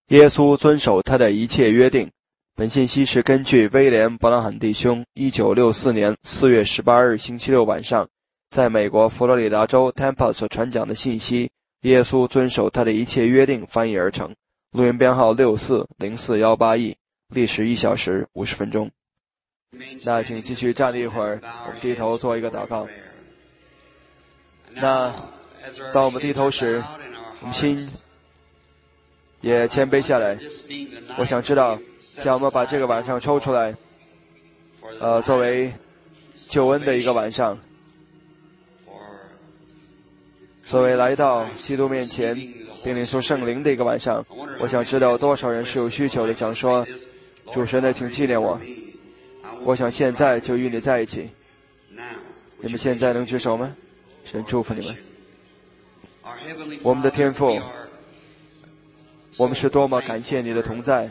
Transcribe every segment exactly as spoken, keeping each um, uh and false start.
耶稣遵守他的一切约定。本信息是根据威廉·勃朗汉弟兄一九六四年四月十八日星期六晚上在美国佛罗里达州 Tampa 所传讲的信息，耶稣遵守他的一切约定翻译而成。录音编号六四零四一八 E， 历时一小时五十分钟。那请继续站立一会儿，我们低头做一个祷告。那当我们低头时，我们心也谦卑下来。我想知道，像我们把这个晚上抽出来，呃，作为救恩的一个晚上，作为来到基督面前并领受圣灵的一个晚上，我想知道多少人是有需求的，想说，主神的，请纪念我。我想现在就与你在一起。你们现在能举手吗？神祝福你们。我们的天父，我们是多么感谢你的同在，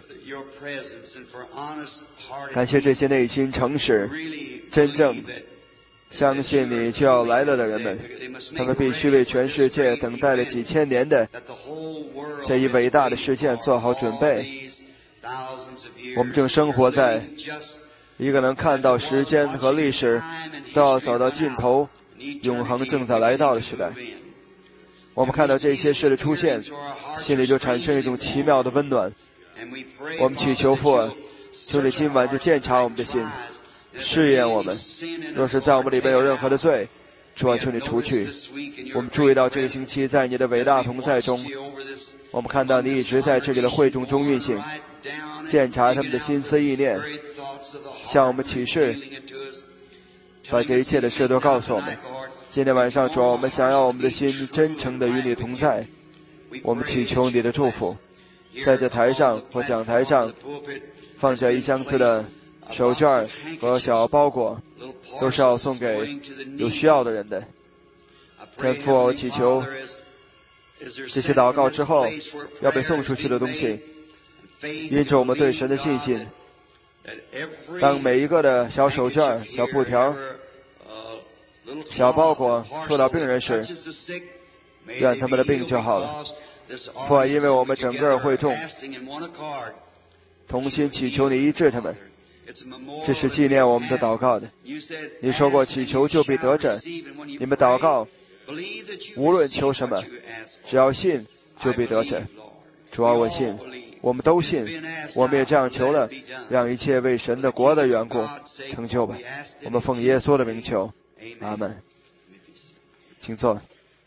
感谢这些内心诚实、真正相信你就要来了的人们，他们必须为全世界等待了几千年的这一伟大的事件做好准备。我们正生活在一个能看到时间和历史都要走到尽头，永恒正在来到的时代。我们看到这些事的出现，心里就产生一种奇妙的温暖。我们祈求父，求你今晚就鉴察我们的心，试验我们，若是在我们里边有任何的罪，主啊，求你除去。我们注意到这个星期在你的伟大同在中，我们看到你一直在这里的会众中运行，鉴察他们的心思意念，向我们启示，把这一切的事都告诉我们。今天晚上，主啊，我们想要我们的心真诚地与你同在，我们祈求你的祝福。在这台上或讲台上放着一箱子的手绢和小包裹，都是要送给有需要的人的。天父，我祈求这些祷告之后要被送出去的东西，因着我们对神的信心，当每一个的小手绢、小布条、小包裹触到病人时，愿他们的病就好了。父啊，因为我们整个会众同心祈求你医治他们，这是纪念我们的祷告的。你说过，祈求就必得着，你们祷告无论求什么，只要信就必得着。主啊，我信，我们都信，我们也这样求了，让一切为神的国的缘故成就吧。我们奉耶稣的名求，阿门。请坐。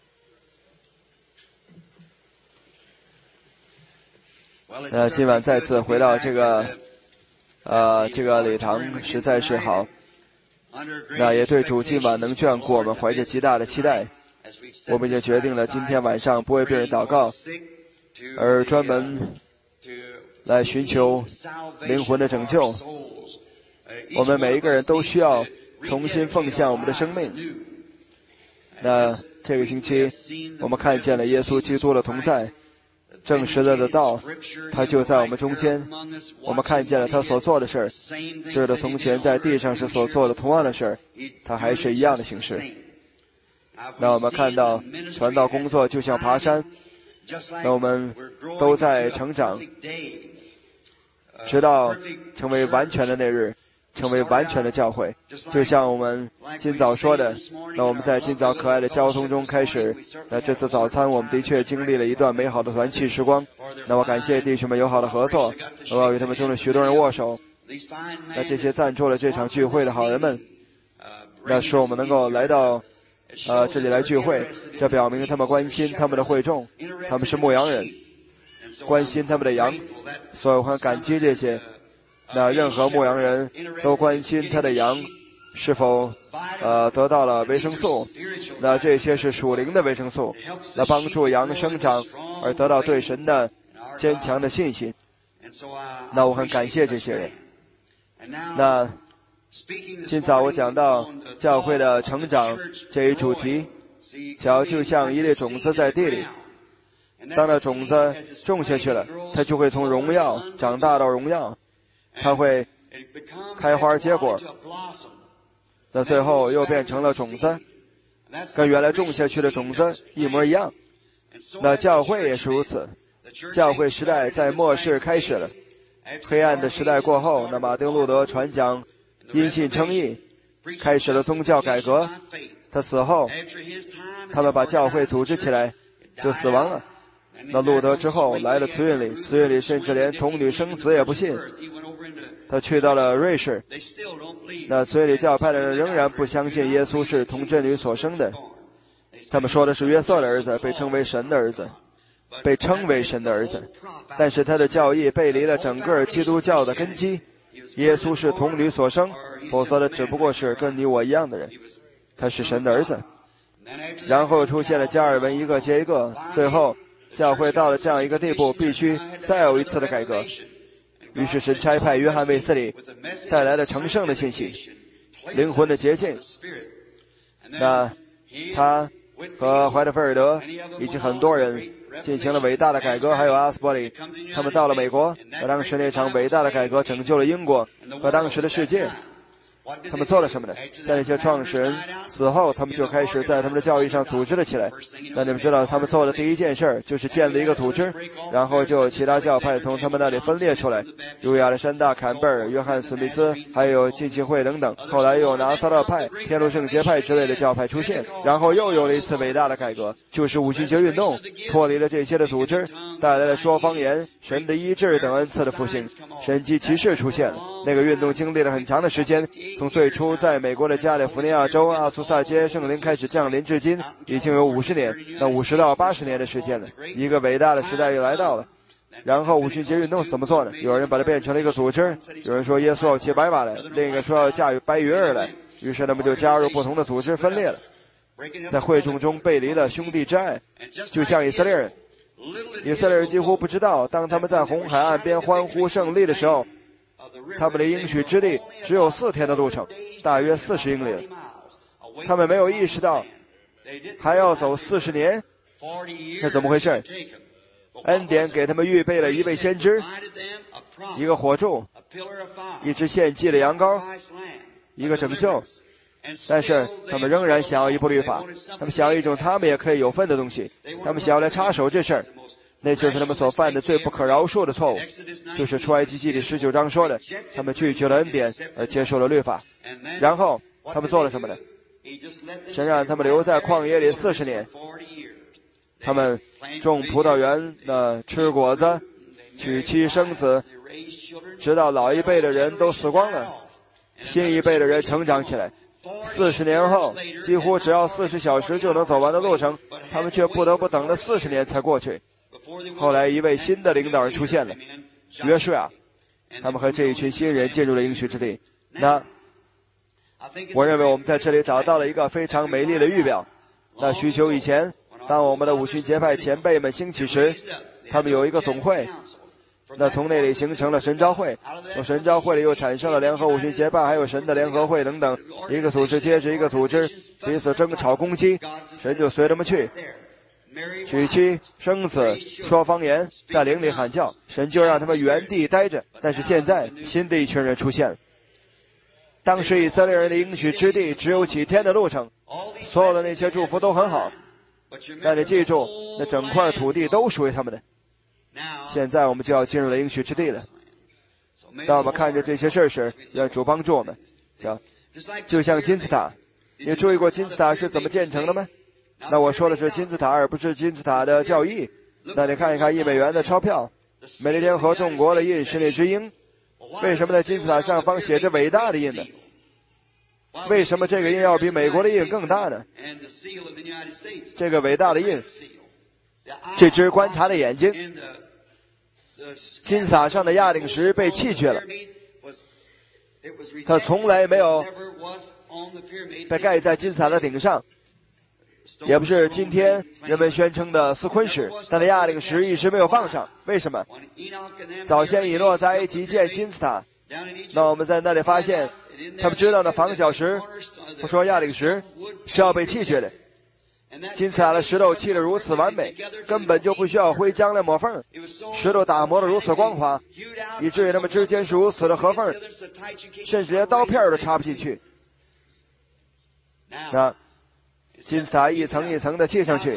呃，今晚再次回到这个呃这个礼堂实在是好，那也对主今晚能眷顾我们怀着极大的期待。我们已经决定了今天晚上不为病人祷告，而专门来寻求灵魂的拯救。我们每一个人都需要重新奉献我们的生命。那这个星期我们看见了耶稣基督的同在，证实了的道，他就在我们中间。我们看见了他所做的事儿，知道从前在地上是所做的同样的事儿，他还是一样的形式。那我们看到传道工作就像爬山，那我们都在成长，直到成为完全的那日，成为完全的教会。就像我们今早说的，那我们在今早可爱的交通中开始，那这次早餐我们的确经历了一段美好的团契时光。那我感谢弟兄们友好的合作，我要与他们中的许多人握手。那这些赞助了这场聚会的好人们，那使我们能够来到呃这里来聚会，这表明他们关心他们的会众，他们是牧羊人，关心他们的羊，所以我很感激这些。那任何牧羊人都关心他的羊是否呃得到了维生素，那这些是属灵的维生素，那帮助羊生长而得到对神的坚强的信心。那我很感谢这些人。那今早我讲到教会的成长这一主题，瞧，就像一粒种子在地里，当那种子种下去了，它就会从荣耀长大到荣耀，它会开花结果，那最后又变成了种子，跟原来种下去的种子一模一样。那教会也是如此， 教会时代在末世开始了。黑暗的时代过后，那马丁路德传讲因信称义，开始了宗教改革。他死后，他们把教会组织起来，就死亡了。那路德之后来了慈运里，慈运里甚至连童女生子也不信。他去到了瑞士，那慈运里教派的人仍然不相信耶稣是童贞女所生的。他们说的是约瑟的儿子，被称为神的儿子，被称为神的儿子。但是他的教义背离了整个基督教的根基。耶稣是童女所生，否则的只不过是跟你我一样的人。他是神的儿子。然后出现了加尔文，一个接一个，最后教会到了这样一个地步，必须再有一次的改革。于是神差派约翰卫斯理，带来了成圣的信息，灵魂的洁净。那他和怀特菲尔德以及很多人进行了伟大的改革，还有阿斯伯里，他们到了美国，和当时那场伟大的改革拯救了英国和当时的世界。他们做了什么呢？在那些创始人死后，他们就开始在他们的教义上组织了起来。那你们知道他们做的第一件事就是建立一个组织，然后就有其他教派从他们那里分裂出来，有亚历山大、坎贝尔、约翰·史密斯，还有浸信会等等。后来又有拿撒勒派、天路圣洁派之类的教派出现，然后又有了一次伟大的改革，就是五旬节运动，脱离了这些的组织，带来了说方言、神的医治等恩赐的复兴，神迹奇事出现了。那个运动经历了很长的时间，从最初在美国的加利福尼亚州阿苏萨街圣灵开始降临至今，已经有五十年，那五十到八十年的时间了。一个伟大的时代又来到了。然后五旬节运动怎么做呢？有人把它变成了一个组织，有人说耶稣要骑白马来，另一个说要驾白鱼儿来，于是他们就加入不同的组织分裂了，在会众中背离了兄弟之爱，就像以色列人。以色列人几乎不知道，当他们在红海岸边欢呼胜利的时候，他们的应许之地只有四天的路程，大约四十英里了。他们没有意识到还要走四十年，那怎么回事？恩典给他们预备了一位先知，一个火柱，一只献祭的羊羔，一个拯救。但是他们仍然想要一部律法，他们想要一种他们也可以有份的东西，他们想要来插手这事儿。那就是他们所犯的最不可饶恕的错误，就是出埃及记第十九章说的，他们拒绝了恩典而接受了律法。然后他们做了什么呢？神让他们留在旷野里四十年，他们种葡萄园，呃，吃果子，娶妻生子，直到老一辈的人都死光了，新一辈的人成长起来。四十年后，几乎只要四十小时就能走完的路程，他们却不得不等了四十年才过去。后来一位新的领导人出现了，约书亚，他们和这一群新人进入了应许之地。那我认为我们在这里找到了一个非常美丽的预表。那许久以前，当我们的五旬节派前辈们兴起时，他们有一个总会，那从那里形成了神召会，从神召会里又产生了联合五旬节派，还有神的联合会等等，一个组织接着一个组织，彼此争吵攻击，神就随他们去。娶妻生子说方言，在灵里喊叫，神就让他们原地待着。但是现在新的一群人出现了。当时以色列人的应许之地只有几天的路程，所有的那些祝福都很好，但你记住，那整块土地都属于他们的。现在我们就要进入了应许之地了。当我们看着这些事时，愿主帮助我们。行，就像金字塔，你注意过金字塔是怎么建成的吗？那我说的是金字塔，而不是金字塔的教义。那你看一看一美元的钞票，美利坚合众国的印是那只鹰，为什么在金字塔上方写着伟大的印呢？为什么这个印要比美国的印更大呢？这个伟大的印，这只观察的眼睛，金字塔上的亚顶石被弃绝了，它从来没有被盖在金字塔的顶上，也不是今天人们宣称的斯昆石，但是亚顶石一直没有放上。为什么？早先以诺在埃及建金字塔，那我们在那里发现，他们知道的房角石，不说亚顶石，是要被弃绝的。金字塔的石头砌得如此完美，根本就不需要灰浆来抹缝，石头打磨得如此光滑，以至于它们之间是如此的合缝，甚至连刀片都插不进去。那金字塔一层一层的砌上去，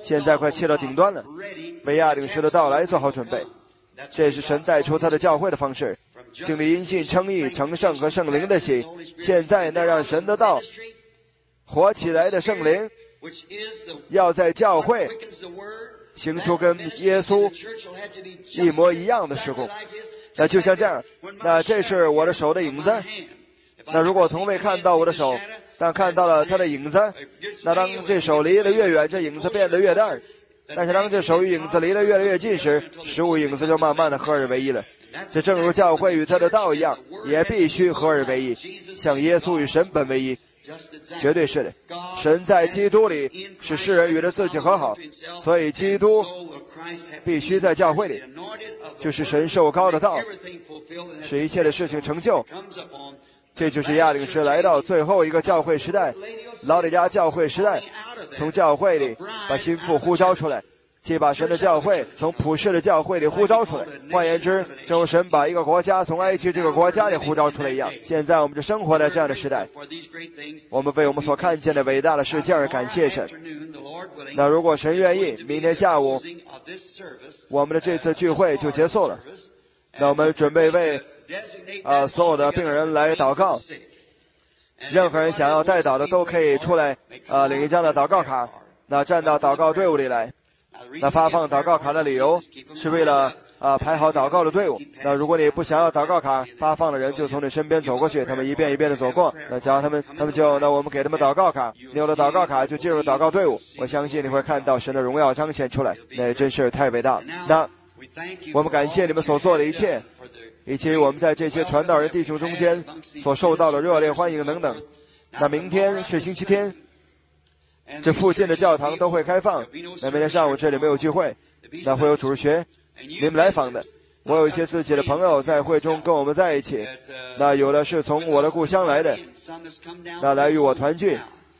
现在快切到顶端了，为亚领时的到来做好准备。这是神带出他的教会的方式，经历因信称义、成圣和圣灵的喜。现在那让神的道活起来的圣灵，要在教会行出跟耶稣一模一样的事工。那就像这样，那这是我的手的影子。那如果从未看到我的手，但看到了他的影子，那当这手离得越远，这影子变得越大。但是当这手与影子离得越来越近时，实物影子就慢慢的合而为一了。这正如教会与他的道一样，也必须合而为一，像耶稣与神本为一。绝对是的，神在基督里使世人与他自己和好，所以基督必须在教会里，就是神受膏的道，使一切的事情成就。这就是亚领时来到最后一个教会时代，老底嘉教会时代，从教会里把心腹呼召出来，即把神的教会从普世的教会里呼召出来。换言之，正如神把一个国家从埃及这个国家里呼召出来一样，现在我们就生活在这样的时代。我们为我们所看见的伟大的事件而感谢神。那如果神愿意，明天下午我们的这次聚会就结束了。那我们准备为啊、呃、所有的病人来祷告。任何人想要代祷的都可以出来啊、呃、领一张的祷告卡，那站到祷告队伍里来。那发放祷告卡的理由是为了啊、呃、排好祷告的队伍。那如果你不想要祷告卡，发放的人就从你身边走过去，他们一遍一遍的走过。那假如他们他们就那我们给他们祷告卡，你有了祷告卡就进入祷告队伍。我相信你会看到神的荣耀彰显出来，那真是太伟大了。那我们感谢你们所做的一切，以及我们在这些传道人弟兄中间所受到的热烈欢迎等等。那明天是星期天，这附近的教堂都会开放。那明天上午这里没有聚会，那会有主日学，你们来访的。我有一些自己的朋友在会中跟我们在一起，那有的是从我的故乡来的，那来与我团聚。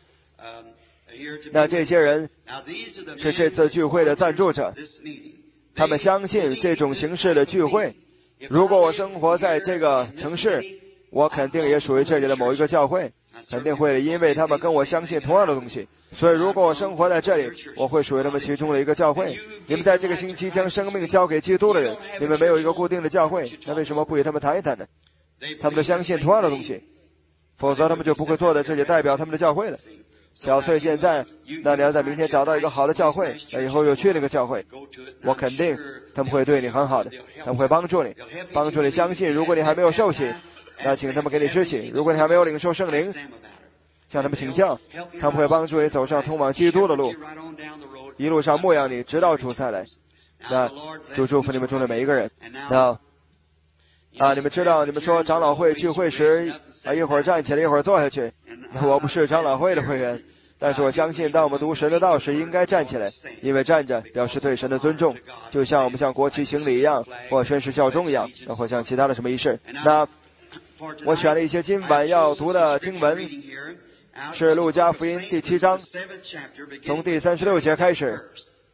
那这些人是这次聚会的赞助者，他们相信这种形式的聚会。如果我生活在这个城市，我肯定也属于这里的某一个教会，肯定会，因为他们跟我相信同样的东西。所以如果我生活在这里，我会属于他们其中的一个教会。你们在这个星期将生命交给基督的人，你们没有一个固定的教会，那为什么不与他们谈一谈呢？他们都相信同样的东西，否则他们就不会坐在这里代表他们的教会了。小翠现在，那你要在明天找到一个好的教会，那以后又去那个教会，我肯定他们会对你很好的，他们会帮助你，帮助你相信。如果你还没有受洗，那请他们给你施洗；如果你还没有领受圣灵，向他们请教，他们会帮助你走上通往基督的路，一路上牧养你，直到主再来。那主祝福你们中的每一个人。那啊，你们知道，你们说长老会聚会时啊，一会儿站起来，一会儿坐下去。我不是长老会的会员，但是我相信，当我们读神的道时，应该站起来，因为站着表示对神的尊重，就像我们向国旗行礼一样，或宣誓效忠一样，或像其他的什么仪式。那我选了一些今晚要读的经文，是路加福音第七章，从第三十六节开始。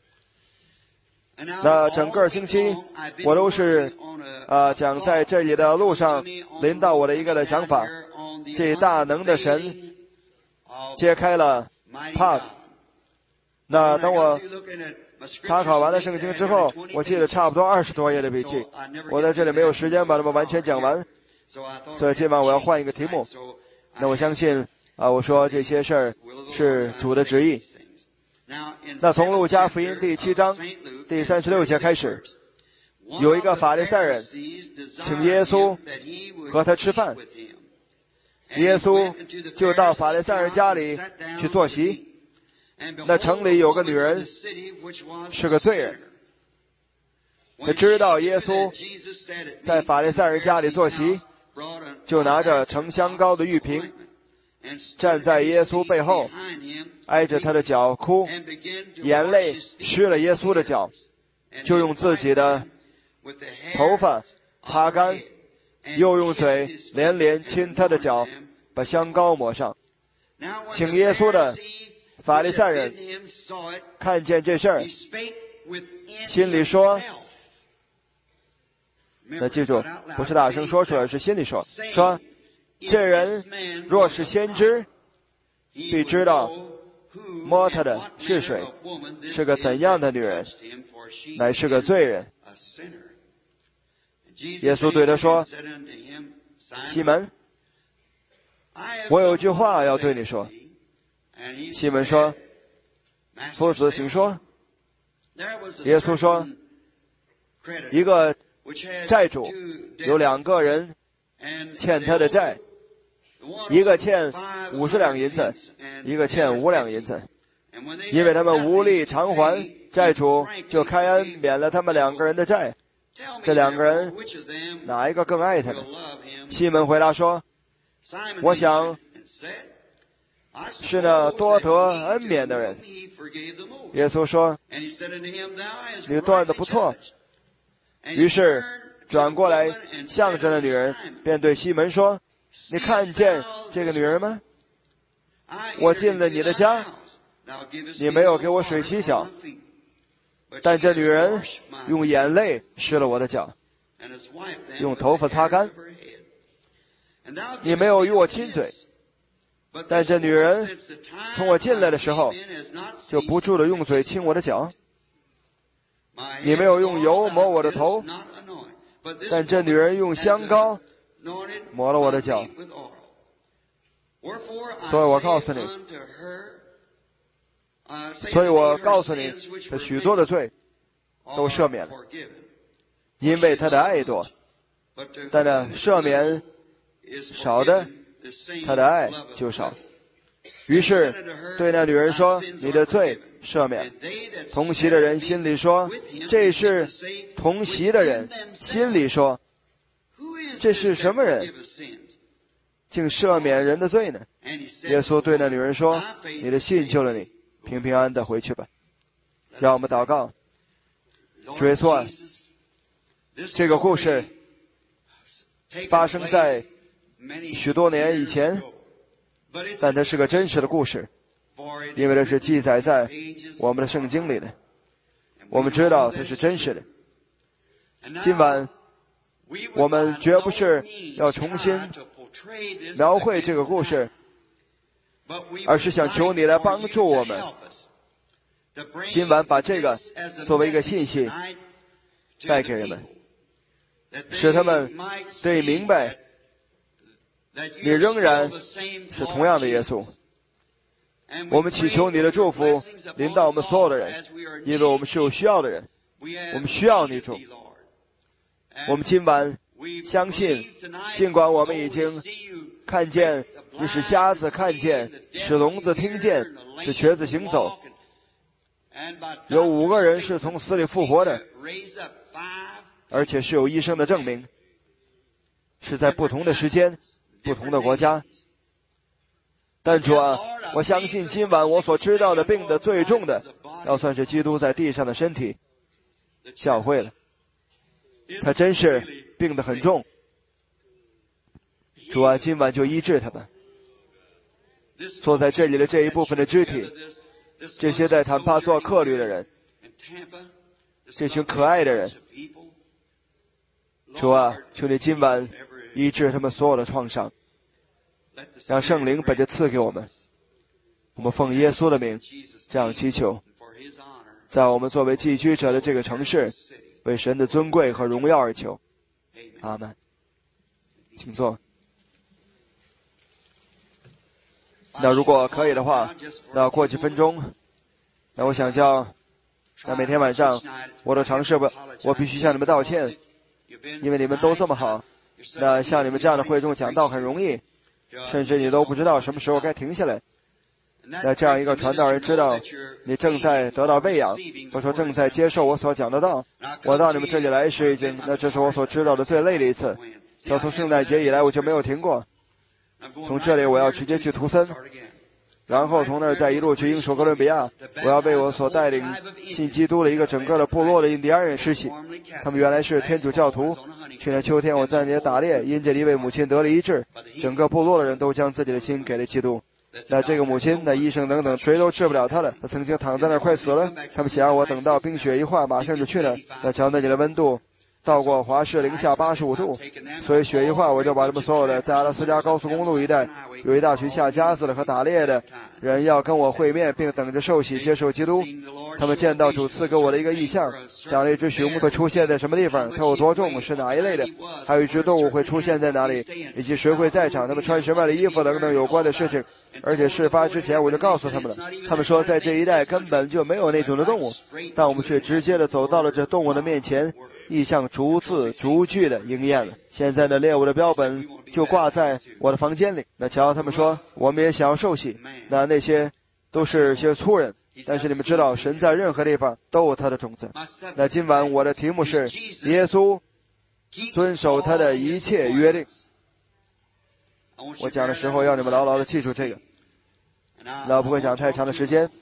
那整个星期我都是啊、呃、讲在这里的路上临到我的一个的想法，这大能的神揭开了 path。 那等我查考完了圣经之后，我记得差不多二十多页的笔记，我在这里没有时间把它们完全讲完，所以今晚我要换一个题目。那我相信啊，我说这些事儿是主的旨意。那从路加福音第七章第三十六节开始，有一个法利赛人请耶稣和他吃饭，耶稣就到法利赛人家里去坐席。那城里有个女人是个罪人，他知道耶稣在法利赛人家里坐席，就拿着盛香膏的玉瓶，站在耶稣背后，挨着他的脚哭，眼泪湿了耶稣的脚，就用自己的头发擦干，又用嘴连连亲他的脚，把香膏抹上。请耶稣的法利赛人看见这事儿，心里说，那记住，不是大声说出来，是心里说，说这人若是先知，必知道摸他的是谁？是个怎样的女人？乃是个罪人。耶稣对他说：西门，我有句话要对你说。西门说：夫子，请说。耶稣说：一个债主有两个人欠他的债，一个欠五十两银子，一个欠五两银子。因为他们无力偿还，债主就开恩免了他们两个人的债。这两个人哪一个更爱他呢？西门回答说：我想是那多得恩免的人。耶稣说：你断得不错。于是转过来向着那女人，便对西门说：你看见这个女人吗？我进了你的家，你没有给我水洗脚，但这女人用眼泪湿了我的脚，用头发擦干。你没有与我亲嘴，但这女人从我进来的时候就不住地用嘴亲我的脚。你没有用油抹我的头，但这女人用香膏抹了我的脚。所以我告诉你，所以我告诉你，这许多的罪都赦免了，因为他的爱多。但那赦免少的，他的爱就少。于是对那女人说：你的罪赦免。同席的人心里说：这是同席的人心里说：这是什么人，竟赦免人的罪呢？耶稣对那女人说：你的信救了你，平平安安的回去吧。让我们祷告。主耶稣啊，这个故事发生在许多年以前，但它是个真实的故事，因为它是记载在我们的圣经里的，我们知道它是真实的。今晚我们绝不是要重新描绘这个故事，而是想求你来帮助我们，今晚把这个作为一个信息带给人们，使他们对明白你仍然是同样的耶稣。我们祈求你的祝福临到我们所有的人，因为我们是有需要的人，我们需要你主。我们今晚相信，尽管我们已经看见你使瞎子看见，使聋子听见，使瘸子行走，有五个人是从死里复活的，而且是有医生的证明，是在不同的时间不同的国家。但主啊，我相信今晚我所知道的病的最重的，要算是基督在地上的身体教会了。他真是病得很重，主啊，今晚就医治他们。坐在这里的这一部分的肢体，这些在坦帕做客旅的人，这群可爱的人，主啊，求你今晚医治他们所有的创伤，让圣灵把这赐给我们。我们奉耶稣的名这样祈求，在我们作为寄居者的这个城市，为神的尊贵和荣耀而求。阿们。请坐。那如果可以的话，那过几分钟，那我想叫，那每天晚上我都尝试不，我必须向你们道歉，因为你们都这么好。那像你们这样的会众讲道很容易，甚至你都不知道什么时候该停下来。那这样一个传道人知道你正在得到喂养，或者说正在接受我所讲的道。我到你们这里来时已经，那这是我所知道的最累的一次。要从圣诞节以来我就没有停过。从这里我要直接去图森，然后从那儿再一路去英属哥伦比亚。我要为我所带领信基督的一个整个的部落的印第安人施洗，他们原来是天主教徒。去年秋天我在那里打猎，因着一位母亲得了医治，整个部落的人都将自己的心给了基督。那这个母亲，那医生等等谁都治不了她了，她曾经躺在那儿快死了。他们想让我等到冰雪一化马上就去了。那瞧那里的温度到过华氏零下八十五度，所以雪一化我就把他们所有的在阿拉斯加高速公路一带有一大群下夹子的和打猎的人要跟我会面，并等着受洗接受基督。他们见到主赐给我的一个异象，讲了一只熊会出现在什么地方，它有多重，是哪一类的，还有一只动物会出现在哪里，以及谁会在场，他们穿什么样的衣服等等有关的事情。而且事发之前我就告诉他们了，他们说在这一带根本就没有那种的动物，但我们却直接的走到了这动物的面前，异象逐字逐句的应验了。现在的猎物的标本就挂在我的房间里。那瞧，他们说我们也想要受洗，那那些都是些粗人，但是你们知道神在任何地方都有他的种子。那今晚我的题目是耶稣遵守他的一切约定。我讲的时候要你们牢牢的记住这个，那不会讲太长的时间。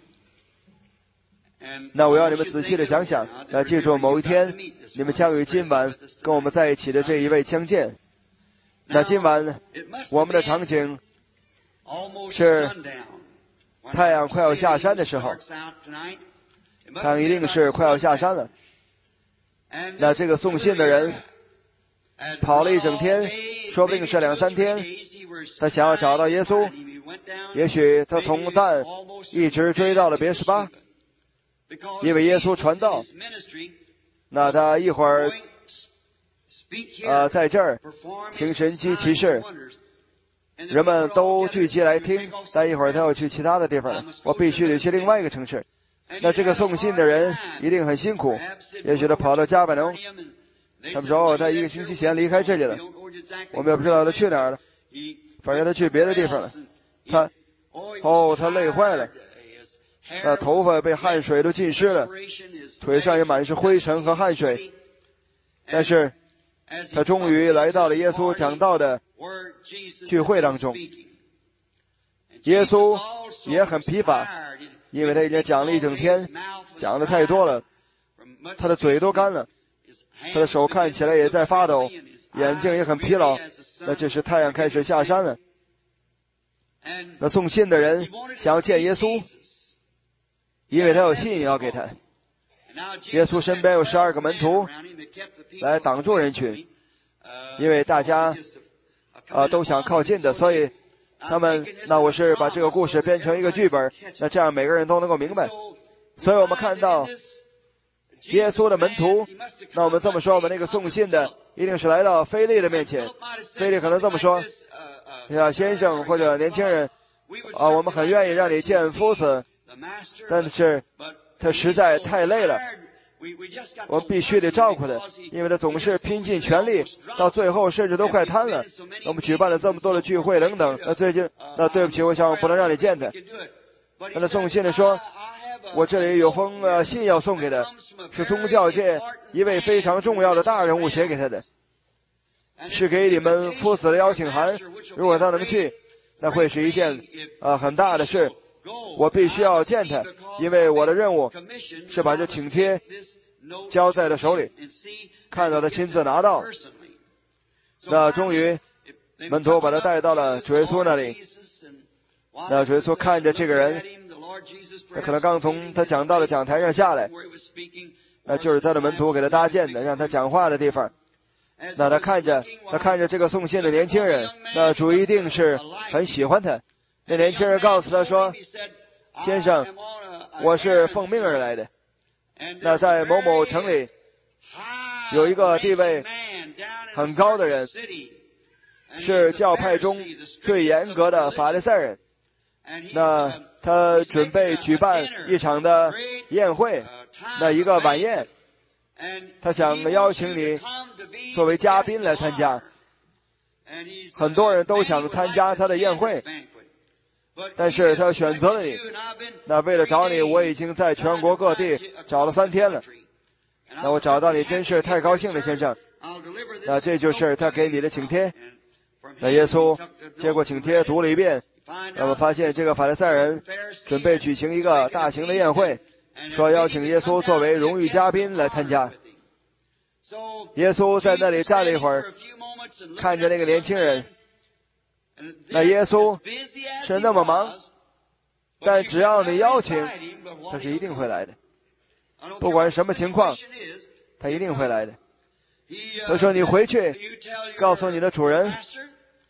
那我要你们仔细的想想，那记住某一天你们将与今晚跟我们在一起的这一位相见。那今晚我们的场景是太阳快要下山的时候，太阳一定是快要下山了。那这个送信的人跑了一整天，说不定是两三天，他想要找到耶稣，也许他从但一直追到了别是巴，因为耶稣传道。那他一会儿呃在这儿行神迹奇事，人们都聚集来听，但一会儿他要去其他的地方了，我必须得去另外一个城市。那这个送信的人一定很辛苦，也许他跑到加百农，他们说哦，他一个星期前离开这里了，我们也不知道他去哪儿了，反正他去别的地方了。他哦，他累坏了，那头发被汗水都浸湿了，腿上也满是灰尘和汗水，但是他终于来到了耶稣讲道的聚会当中。耶稣也很疲乏，因为他已经讲了一整天，讲的太多了，他的嘴都干了，他的手看起来也在发抖，眼睛也很疲劳。那这时太阳开始下山了，那送信的人想要见耶稣，因为他有信要给他。耶稣身边有十二个门徒来挡住人群，因为大家啊、呃、都想靠近的，所以他们，那我是把这个故事编成一个剧本，那这样每个人都能够明白。所以我们看到耶稣的门徒，那我们这么说，我们那个送信的一定是来到腓利的面前。腓利可能这么说，呀，先生或者年轻人啊，我们很愿意让你见夫子，但是他实在太累了，我们必须得照顾他，因为他总是拼尽全力，到最后甚至都快瘫了。我们举办了这么多的聚会等等，那最近，那对不起，我想我不能让你见他。那他送信的说，我这里有封呃信要送给他，是宗教界一位非常重要的大人物写给他的，是给你们夫子的邀请函。如果他能去，那会是一件呃很大的事，我必须要见他，因为我的任务是把这请帖交在他手里，看到他亲自拿到。那终于门徒把他带到了主耶稣那里，那主耶稣看着这个人，他可能刚从他讲道的讲台上下来，那就是他的门徒给他搭建的让他讲话的地方。那他看着他看着这个送信的年轻人，那主一定是很喜欢他。那年轻人告诉他说，先生，我是奉命而来的，那在某某城里有一个地位很高的人，是教派中最严格的法利赛人，那他准备举办一场的宴会，那一个晚宴，他想邀请你作为嘉宾来参加。很多人都想参加他的宴会，但是他选择了你。那为了找你，我已经在全国各地找了三天了，那我找到你真是太高兴了，先生。那这就是他给你的请帖。那耶稣接过请帖读了一遍，那么发现这个法利赛人准备举行一个大型的宴会，说邀请耶稣作为荣誉嘉宾来参加。耶稣在那里站了一会儿，看着那个年轻人。那耶稣是那么忙，但只要你邀请，他是一定会来的，不管什么情况，他一定会来的。他说你回去告诉你的主人，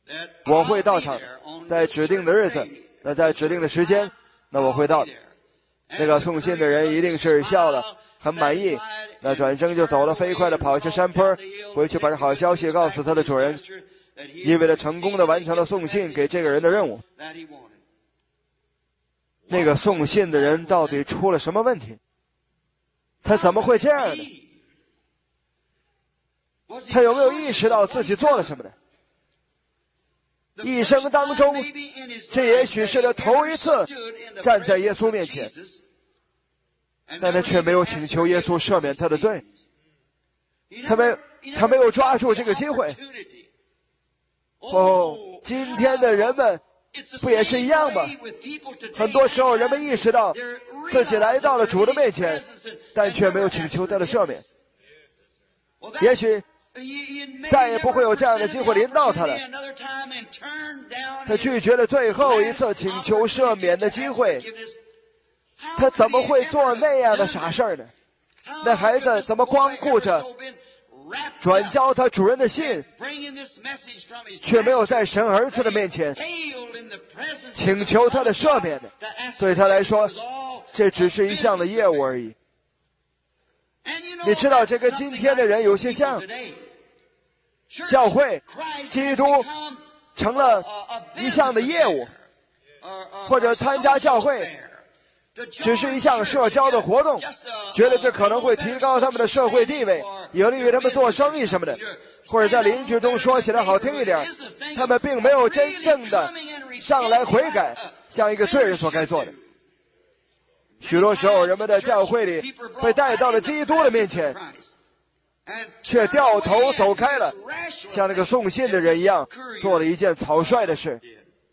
我会到场，在指定的日子，那在指定的时间，那我会到的。那个送信的人一定是笑了，很满意，那转身就走了，飞快地跑下山坡，回去把这好消息告诉他的主人，因为他成功地完成了送信给这个人的任务。那个送信的人到底出了什么问题？他怎么会这样呢？他有没有意识到自己做了什么呢？一生当中，这也许是他头一次站在耶稣面前，但他却没有请求耶稣赦免他的罪。他没他没有抓住这个机会。哦，今天的人们不也是一样吗？很多时候人们意识到自己来到了主的面前，但却没有请求他的赦免。也许再也不会有这样的机会临到他了。他拒绝了最后一次请求赦免的机会，他怎么会做那样的傻事儿呢？那孩子怎么光顾着转交他主人的信，却没有在神儿子的面前请求他的赦免呢？对他来说，这只是一项的业务而已。你知道，这跟今天的人有些像。教会、基督成了一项的业务，或者参加教会只是一项社交的活动，觉得这可能会提高他们的社会地位，有利于他们做生意什么的，或者在邻居中说起来好听一点，他们并没有真正的上来悔改，像一个罪人所该做的。许多时候人们在教会里被带到了基督的面前，却掉头走开了，像那个送信的人一样，做了一件草率的事。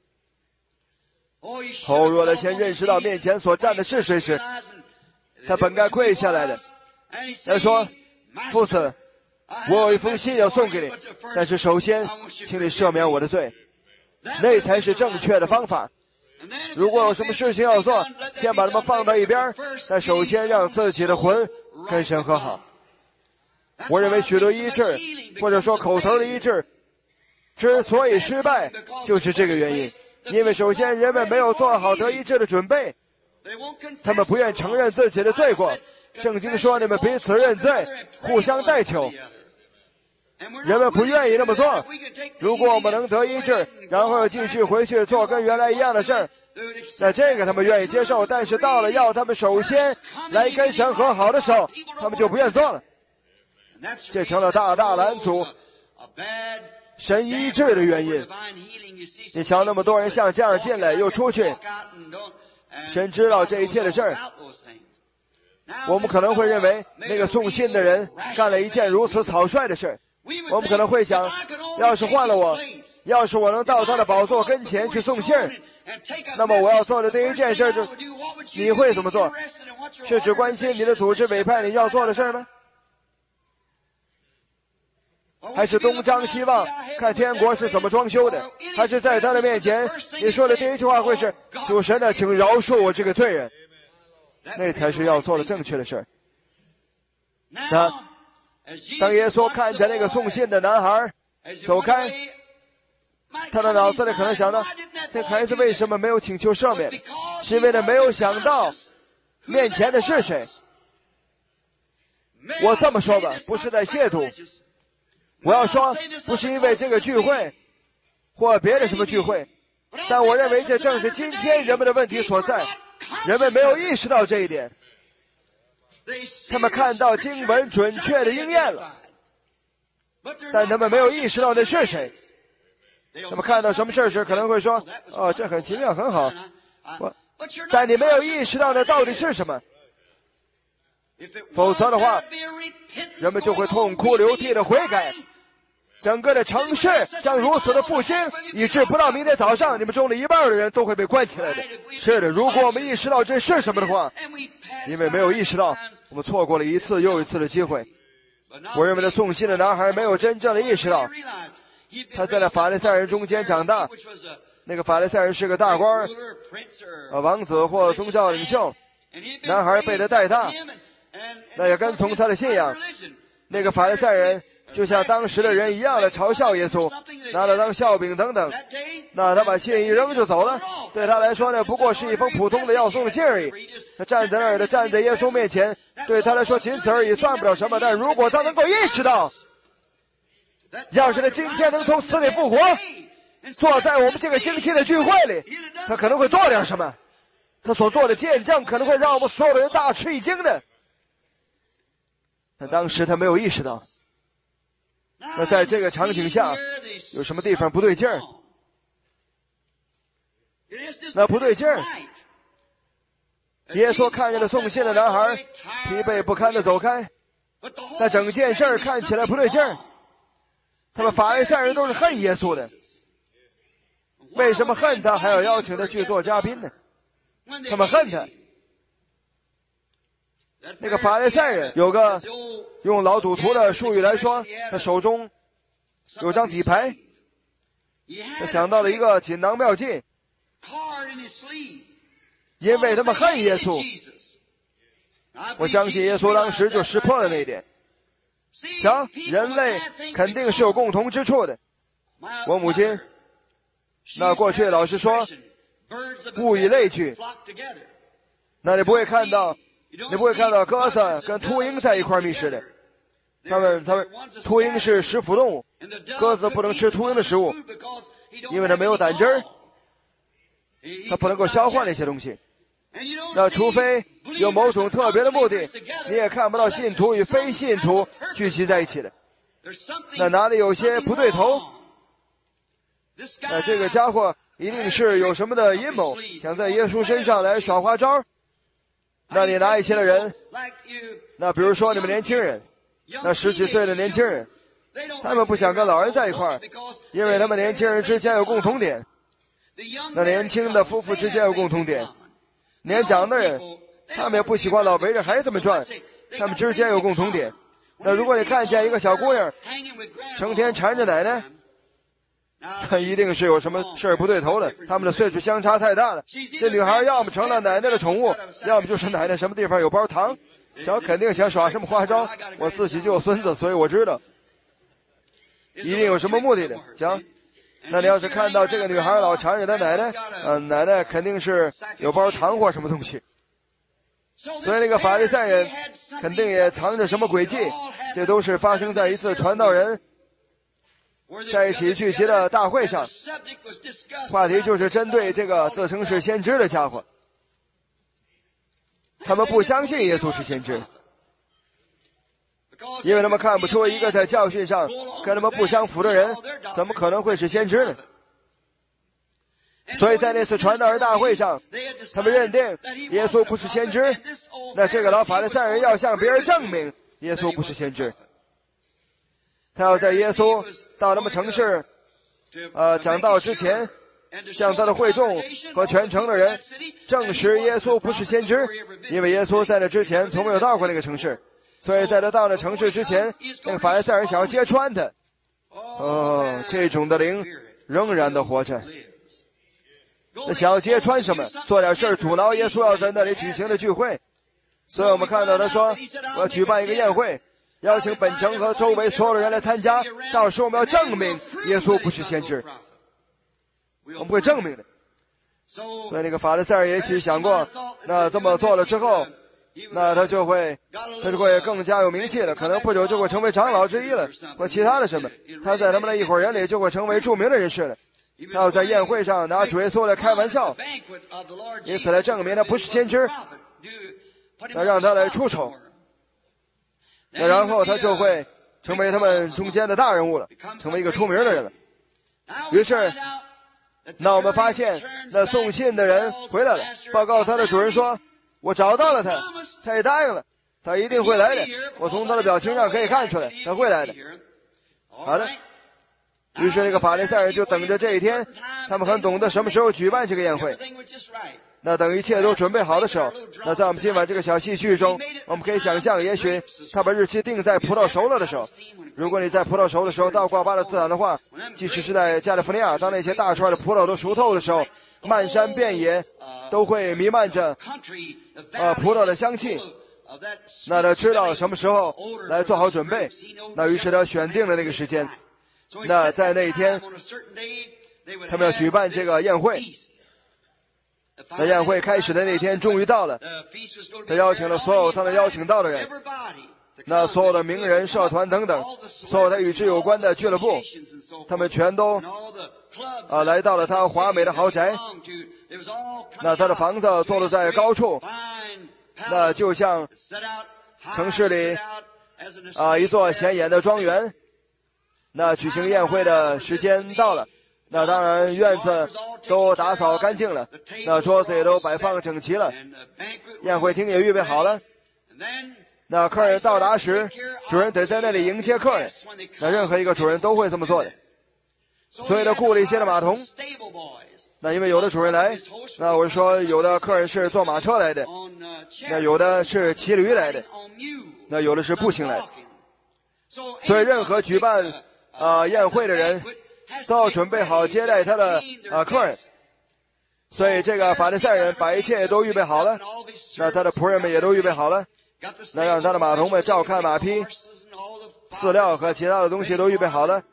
后若他先认识到面前所站的是谁时，他本该跪下来的。他说：父子，我有一封信要送给你，但是首先请你赦免我的罪，那才是正确的方法。如果有什么事情要做，先把他们放到一边，但首先让自己的魂跟神和好。我认为许多医治，或者说口头的医治，之所以失败，就是这个原因。因为首先人们没有做好得医治的准备，他们不愿承认自己的罪过。圣经说你们彼此认罪，互相代求。人们不愿意那么做。如果我们能得医治，然后又继续回去做跟原来一样的事儿，那这个他们愿意接受。但是到了要他们首先来跟神和好的时候，他们就不愿做了。这成了大大拦阻神医治的原因。你瞧，那么多人像这样进来又出去，神知道这一切的事儿。我们可能会认为那个送信的人干了一件如此草率的事。我们可能会想，要是换了我，要是我能到他的宝座跟前去送信，那么我要做的第一件事就，你会怎么做？是只关心你的组织委派你要做的事吗？还是东张西望看天国是怎么装修的？还是在他的面前你说的第一句话会是：主神啊，请饶恕我这个罪人？那才是要做的正确的事。那当耶稣看着那个送信的男孩走开，他的脑子里可能想到，这孩子为什么没有请求赦免？是因为他没有想到面前的是谁。我这么说吧，不是在亵渎，我要说不是因为这个聚会或别的什么聚会，但我认为这正是今天人们的问题所在。人们没有意识到这一点，他们看到经文准确的应验了，但他们没有意识到那是谁。他们看到什么事时可能会说：哦，这很奇妙，很好。我但你没有意识到那到底是什么，否则的话，人们就会痛哭流涕的悔改。整个的城市将如此的复兴，以致不到明天早上，你们中的一半的人都会被关起来的。是的，如果我们意识到这是什么的话，因为没有意识到，我们错过了一次又一次的机会。我认为那送信的男孩没有真正的意识到，他在那法利赛人中间长大，那个法利赛人是个大官，呃，王子或宗教领袖，男孩被他带大，那也跟从他的信仰。那个法利赛人就像当时的人一样的嘲笑耶稣， 拿了当笑柄等等。那他把信一扔就走了，对他来说呢，不过是一封普通的要送的信而已。他站在那儿的，站在耶稣面前，对他来说仅此而已，算不了什么。但如果他能够意识到，要是他今天能从死里复活，坐在我们这个星期的聚会里，他可能会做点什么，他所做的见证可能会让我们所有的人大吃一惊的。但当时他没有意识到，那在这个场景下有什么地方不对劲儿？那不对劲儿，耶稣看见了送信的男孩疲惫不堪地走开，那整件事看起来不对劲儿。他们法利赛人都是恨耶稣的，为什么恨他还要邀请他去做嘉宾呢？他们恨他。那个法利赛人有个用老赌徒的术语来说，他手中有张底牌，他想到了一个锦囊妙计，因为他们恨耶稣。我相信耶稣当时就识破了那一点。瞧，人类肯定是有共同之处的。我母亲那过去老师说物以类聚，那你不会看到你不会看到鸽子跟秃鹰在一块觅食的。他们他们秃鹰是食腐动物，鸽子不能吃秃鹰的食物，因为它没有胆汁儿，它不能够消化那些东西。那除非有某种特别的目的，你也看不到信徒与非信徒聚集在一起的。那哪里有些不对头？那这个家伙一定是有什么的阴谋，想在耶稣身上来耍花招。那你拿一些的人，那比如说你们年轻人，那十几岁的年轻人，他们不想跟老人在一块儿，因为他们年轻人之间有共同点。那年轻的夫妇之间有共同点，年长的人他们也不喜欢老围着孩子们转，他们之间有共同点。那如果你看见一个小姑娘成天缠着奶奶，那一定是有什么事儿不对头了，他们的岁数相差太大了。这女孩要么成了奶奶的宠物，要么就是奶奶什么地方有包糖，小肯定想耍什么花招。我自己就有孙子，所以我知道一定有什么目的的。行，那你要是看到这个女孩老缠着她奶奶，呃，奶奶肯定是有包糖或什么东西。所以那个法利赛人肯定也藏着什么诡计，这都是发生在一次传道人在一起聚集的大会上，话题就是针对这个自称是先知的家伙。他们不相信耶稣是先知，因为他们看不出一个在教训上跟他们不相符的人怎么可能会是先知呢？所以在那次传道人大会上，他们认定耶稣不是先知。那这个老法利赛人要向别人证明耶稣不是先知，他要在耶稣到他们城市呃讲道之前，向他的会众和全城的人证实耶稣不是先知，因为耶稣在那之前从没有到过那个城市。所以在他到那城市之前，那个法利赛人想要揭穿他。哦，这种的灵仍然的活着。那想要揭穿什么？做点事儿阻挠耶稣要在那里举行的聚会。所以我们看到他说，我要举办一个宴会，邀请本城和周围所有的人来参加，到时候我们要证明耶稣不是先知，我们会证明的。所以那个法利赛人也许想过，那这么做了之后，那他就会他就会更加有名气了，可能不久就会成为长老之一了，或其他的什么，他在他们的一伙人里就会成为著名的人士了。他要在宴会上拿主耶稣来开玩笑，以此来证明他不是先知，那让他来出丑，那然后他就会成为他们中间的大人物了，成为一个出名的人了。于是那我们发现那送信的人回来了，报告他的主人说，我找到了他，他也答应了，他一定会来的，我从他的表情上可以看出来他会来的。好的，于是那个法利赛人就等着这一天，他们很懂得什么时候举办这个宴会。那等一切都准备好的时候，那在我们今晚这个小戏剧中，我们可以想象，也许他把日期定在葡萄熟了的时候。如果你在葡萄熟的时候倒挂巴勒斯坦的话，即使是在加利福尼亚，当那些大串的葡萄都熟透的时候，漫山遍野都会弥漫着呃葡萄的香气。那他知道什么时候来做好准备，那于是他选定了那个时间。 那在那一天，他们要举办这个宴会。那宴会开始的那天终于到了，他邀请了所有他能邀请到的人，那所有的名人、社团等等，所有他与之有关的俱乐部，他们全都啊来到了他华美的豪宅。那他的房子坐落在高处，那就像城市里啊一座显眼的庄园。那举行宴会的时间到了，那当然院子都打扫干净了，那桌子也都摆放整齐了，宴会厅也预备好了。那客人到达时，主人得在那里迎接客人，那任何一个主人都会这么做的。所以呢，雇了一些的马童，那因为有的主人来，那我是说有的客人是坐马车来的，那有的是骑驴来的，那有的是步行来的。所以任何举办啊、呃、宴会的人都要准备好接待他的啊、呃、客人。所以这个法利赛人把一切都预备好了，那他的仆人们也都预备好了，那让他的马童们照看马匹，饲料和其他的东西都预备好了。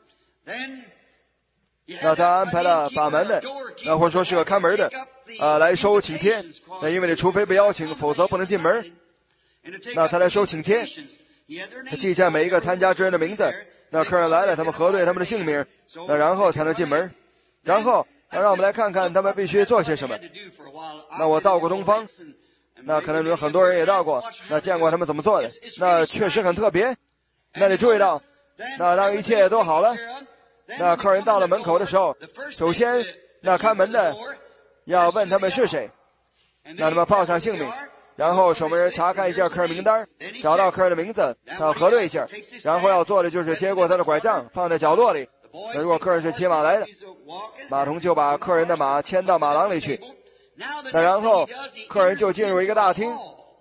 那他安排了把门的，那或者说是个看门的啊、呃、来收请帖，那因为你除非被邀请，否则不能进门。那他来收请帖，他记下每一个参加之人的名字，那客人来了，他们核对他们的姓名，那然后才能进门。然后那让我们来看看他们必须做些什么。那我到过东方，那可能有很多人也到过，那见过他们怎么做的，那确实很特别。那你注意到，那当一切都好了，那客人到了门口的时候，首先那看门的要问他们是谁，让他们报上姓名，然后守门人查看一下客人名单，找到客人的名字，他要核对一下，然后要做的就是接过他的拐杖放在角落里。那如果客人是骑马来的，马童就把客人的马牵到马廊里去，那然后客人就进入一个大厅，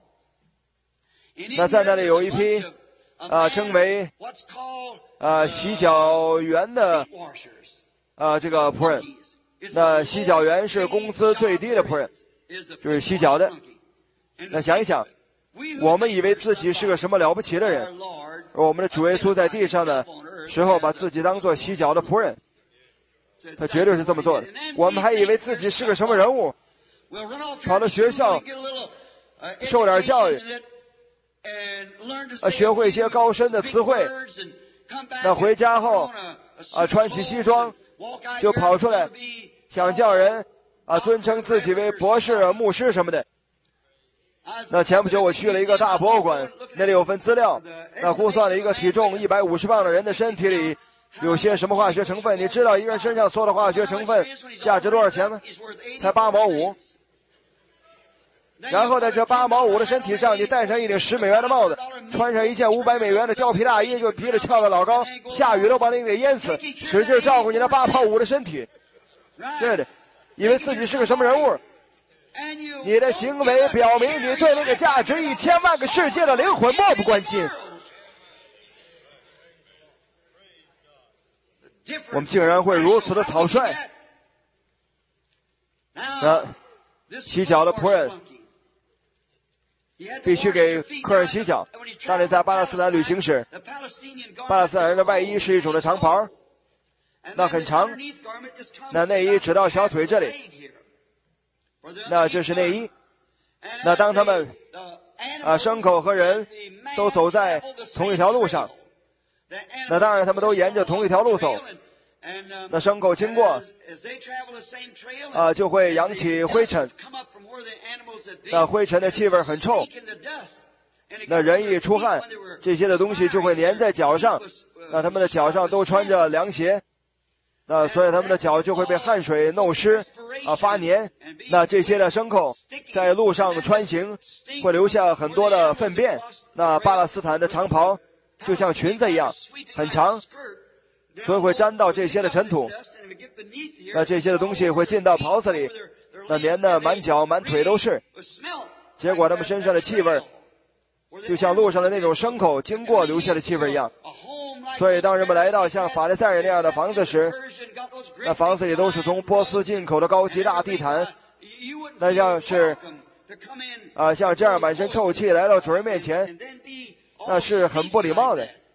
那在那里有一批啊称为啊洗脚员的啊这个仆人，那洗脚员是工资最低的仆人，就是洗脚的。那想一想，我们以为自己是个什么了不起的人，而我们的主耶稣在地上的时候把自己当作洗脚的仆人，他绝对是这么做的。我们还以为自己是个什么人物，跑到学校受点教育，啊，学会一些高深的词汇，那回家后啊穿起西装就跑出来想叫人啊尊称自己为博士、牧师什么的。那前不久我去了一个大博物馆，那里有份资料，那估算了一个体重一百五十磅的人的身体里有些什么化学成分。你知道一个人身上所有的化学成分价值多少钱吗？才八毛五。然后在这八毛五的身体上，你戴上一顶十美元的帽子，穿上一件五百美元的貂皮大衣，就皮着翘得老高，下雨都把你给淹死，使劲照顾你那八毛五的身体。对的，以为自己是个什么人物。你的行为表明你对那个价值一千万个世界的灵魂漠不关心。我们竟然会如此的草率。那洗脚的仆人必须给客人洗脚。当你在巴勒斯坦旅行时，巴勒斯坦人的外衣是一种的长袍，那很长，那内衣直到小腿这里，那这是内衣。那当他们啊牲口和人都走在同一条路上，那当然他们都沿着同一条路走，那牲口经过啊就会扬起灰尘，那灰尘的气味很臭，那人一出汗，这些的东西就会粘在脚上，那他们的脚上都穿着凉鞋，那所以他们的脚就会被汗水弄湿啊发黏。那这些的牲口在路上穿行会留下很多的粪便。那巴勒斯坦的长袍就像裙子一样很长，所以会沾到这些的尘土，那这些的东西会进到袍子里，那粘的满脚满腿都是，结果他们身上的气味就像路上的那种牲口经过留下的气味一样。所以当人们来到像法利赛人那样的房子时，那房子里都是从波斯进口的高级大地毯，那像是啊像这样满身臭气来到主人面前，那是很不礼貌的。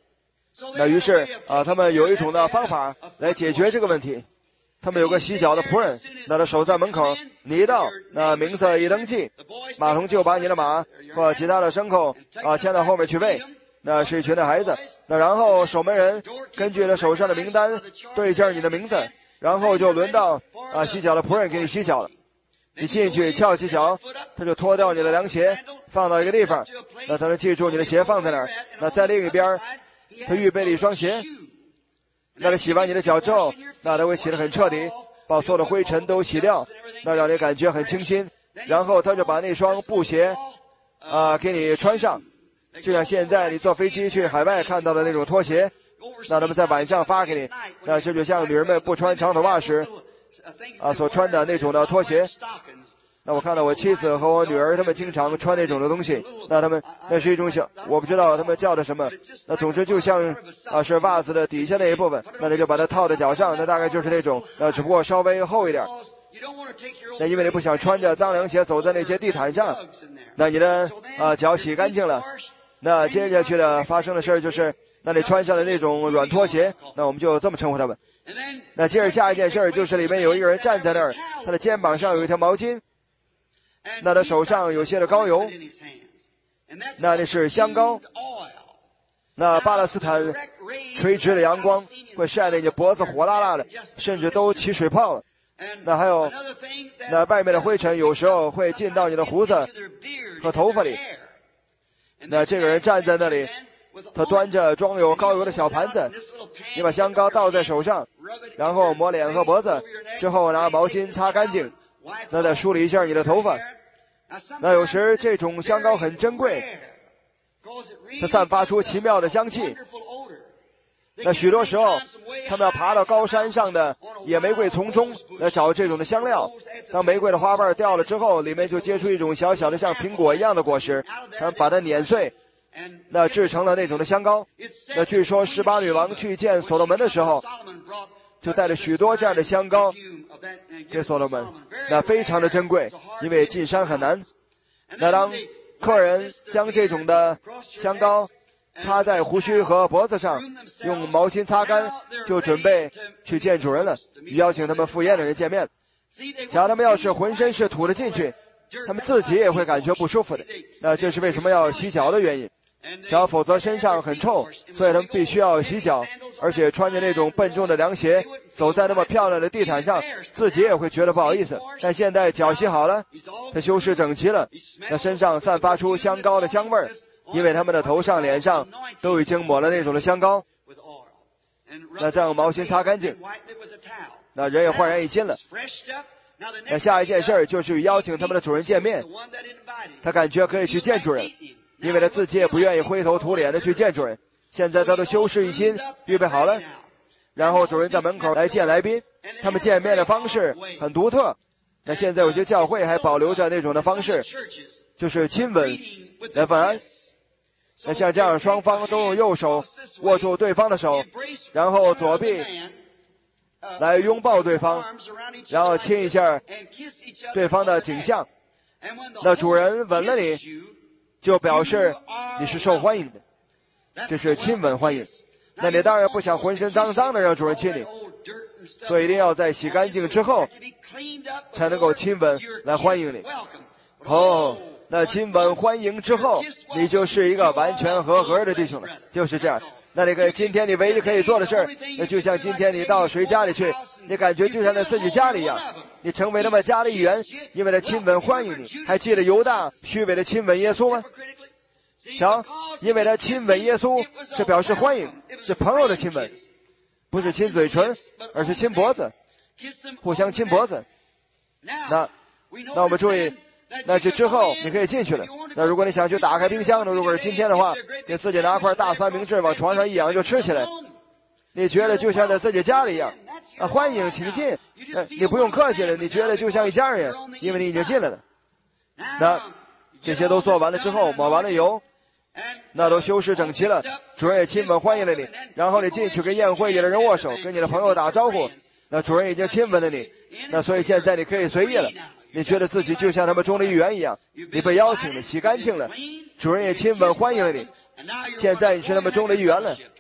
那于是啊，他们有一种的方法来解决这个问题。他们有个洗脚的仆人，那他守在门口，你一到，那名字一登记，马童就把你的马或其他的牲口啊牵到后面去喂。那是一群的孩子，那然后守门人根据了手上的名单对一下你的名字，然后就轮到啊洗脚的仆人给你洗脚了。你进去翘起脚，他就脱掉你的凉鞋，放到一个地方，那他能记住你的鞋放在哪儿。那在另一边，他预备了一双鞋。那他洗完你的脚之后，那他会洗得很彻底，把所有的灰尘都洗掉，那让你感觉很清新。然后他就把那双布鞋啊给你穿上，就像现在你坐飞机去海外看到的那种拖鞋，那他们在晚上发给你。那这就像女人们不穿长筒袜时啊所穿的那种的拖鞋。那我看到我妻子和我女儿他们经常穿那种的东西，那他们那是一种小，我不知道他们叫的什么，那总之就像啊是袜子的底下那一部分，那你就把它套在脚上，那大概就是那种，呃只不过稍微厚一点。那因为你不想穿着脏凉鞋走在那些地毯上，那你的啊脚洗干净了，那接下去的发生的事就是那你穿上了那种软拖鞋，那我们就这么称呼他们。那接着下一件事就是里面有一个人站在那儿，他的肩膀上有一条毛巾，那他手上有些的膏油，那那是香膏。那巴勒斯坦垂直的阳光会晒得你脖子火辣辣的，甚至都起水泡了。那还有那外面的灰尘有时候会进到你的胡子和头发里。那这个人站在那里，他端着装有膏油的小盘子，你把香膏倒在手上，然后抹脸和脖子，之后拿毛巾擦干净，那再梳理一下你的头发。那有时这种香膏很珍贵，它散发出奇妙的香气。那许多时候他们要爬到高山上的野玫瑰丛中来找这种的香料，当玫瑰的花瓣掉了之后，里面就结出一种小小的像苹果一样的果实，他们把它碾碎，那制成了那种的香膏。那据说十八女王去见所罗门的时候，就带了许多这样的香膏给所罗门，那非常的珍贵，因为进山很难。那当客人将这种的香膏擦在胡须和脖子上，用毛巾擦干，就准备去见主人了，邀请他们赴宴的人见面。假如他们要是浑身是土的进去，他们自己也会感觉不舒服的。那这是为什么要洗脚的原因。假如否则身上很臭，所以他们必须要洗脚，而且穿着那种笨重的凉鞋，走在那么漂亮的地毯上，自己也会觉得不好意思。但现在脚洗好了，他修饰整齐了，那身上散发出香膏的香味儿，因为他们的头上脸上都已经抹了那种的香膏。那再用毛巾擦干净，那人也焕然一新了。那下一件事就是邀请他们的主人见面，他感觉可以去见主人，因为他自己也不愿意灰头土脸的去见主人。现在他都修饰一新，预备好了，然后主人在门口来见来宾。他们见面的方式很独特，那现在有些教会还保留着那种的方式，就是亲吻来问安。那像这样双方都用右手握住对方的手，然后左臂来拥抱对方，然后亲一下对方的颈项。那主人吻了你，就表示你是受欢迎的，这是亲吻欢迎。那你当然不想浑身脏脏的让主人亲你，所以一定要在洗干净之后才能够亲吻来欢迎你。哦，那亲吻欢迎之后，你就是一个完全合格的弟兄了，就是这样。那那个今天你唯一可以做的事，那就像今天你到谁家里去，你感觉就像在自己家里一样，你成为他们家的一员，因为他亲吻欢迎你。还记得犹大虚伪的亲吻耶稣吗？瞧，因为他亲吻耶稣是表示欢迎，是朋友的亲吻，不是亲嘴唇，而是亲脖子，互相亲脖子。那那我们注意，那这之后你可以进去了。那如果你想去打开冰箱呢，如果是今天的话，你自己拿块大三明治往床上一仰就吃起来，你觉得就像在自己家里一样啊，欢迎请进，呃，你不用客气了，你觉得就像一家人一样，因为你已经进来了。那这些都做完了之后，抹完了油，那都修饰整齐了，主人也亲吻欢迎了你，然后你进去跟宴会里的人握手，跟你的朋友打招呼，那主人已经亲吻了你，那所以现在你可以随意了，你觉得自己就像他们中的一员一样，你被邀请了，洗干净了，主人也亲吻欢迎了你，现在你是他们中的一员了。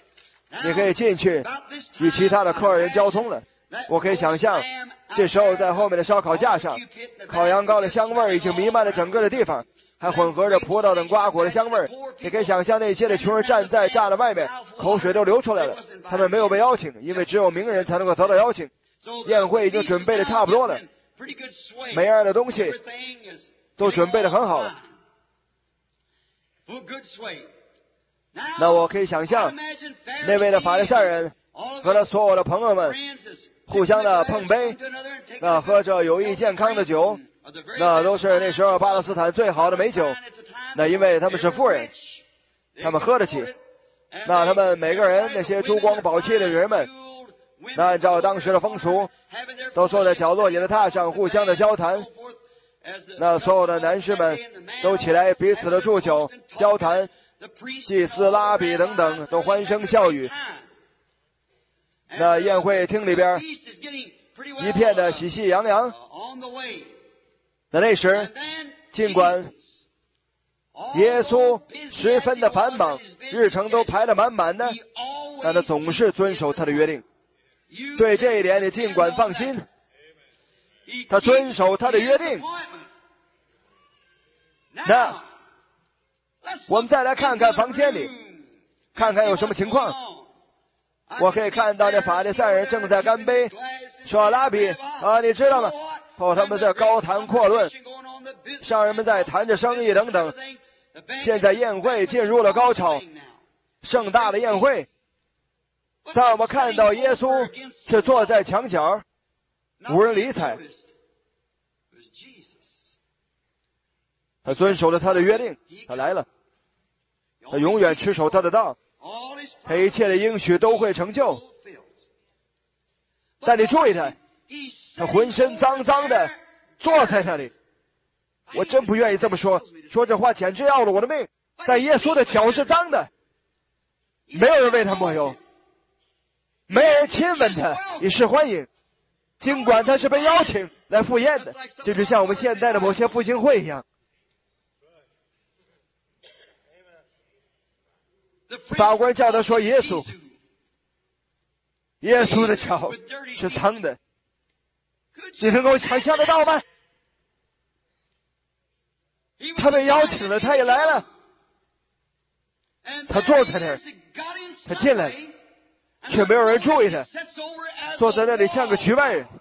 你可以进去与其他的客人交通了。我可以想象，这时候在后面的烧烤架上，烤羊羔的香味儿已经弥漫了整个的地方，还混合着葡萄等瓜果的香味儿。你可以想象那些的穷人站在栅栏外面，口水都流出来了。他们没有被邀请，因为只有名人才能够得到邀请。宴会已经准备的差不多了，每样的东西都准备的很好了。那我可以想象，那位的法利赛人和他所有的朋友们互相的碰杯，那喝着有益健康的酒，那都是那时候巴勒斯坦最好的美酒。那因为他们是富人，他们喝得起。那他们每个人那些珠光宝气的人们，那按照当时的风俗，都坐在角落里的榻上互相的交谈。那所有的男士们都起来彼此的祝酒、交谈，祭司、拉比等等都欢声笑语。那宴会厅里边一片的喜气洋洋。那那时，尽管耶稣十分的繁忙，日程都排得满满的，但他总是遵守他的约定。对这一点你尽管放心，他遵守他的约定。那我们再来看看房间里，看看有什么情况。我可以看到那法利赛人正在干杯，说拉比啊，你知道吗？哦，他们在高谈阔论，商人们在谈着生意等等。现在宴会进入了高潮，盛大的宴会。但我们看到耶稣却坐在墙角，无人理睬。他遵守了他的约定，他来了，他永远持守他的道，他一切的应许都会成就。但你注意他，他浑身脏脏的坐在那里。我真不愿意这么说，说这话简直要了我的命。但耶稣的脚是脏的，没有人为他抹油，没有人亲吻他以示欢迎，尽管他是被邀请来赴宴的，这就像我们现在的某些复兴会一样。法官叫他说耶稣，耶稣的脚是脏的，你能够想象得到吗？他被邀请了，他也来了，他坐在那儿，他进来了，却没有人注意他，坐在那里像个局外人。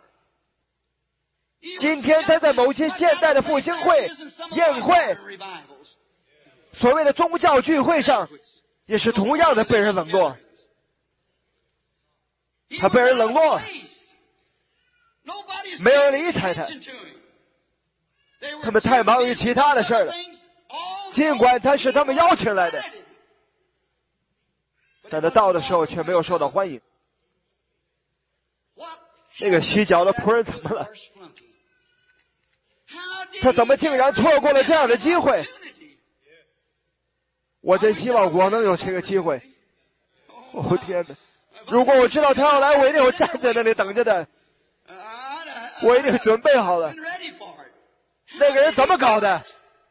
今天他在某些现代的复兴会、宴会、所谓的宗教聚会上，也是同样的被人冷落。他被人冷落，没有人理睬他，他们太忙于其他的事了。尽管他是他们邀请来的，但他到的时候却没有受到欢迎。那个洗脚的仆人怎么了？他怎么竟然错过了这样的机会？我真希望我能有这个机会。哦天哪！如果我知道他要来，我一定会站在那里等着的，我一定准备好了。那个人怎么搞的？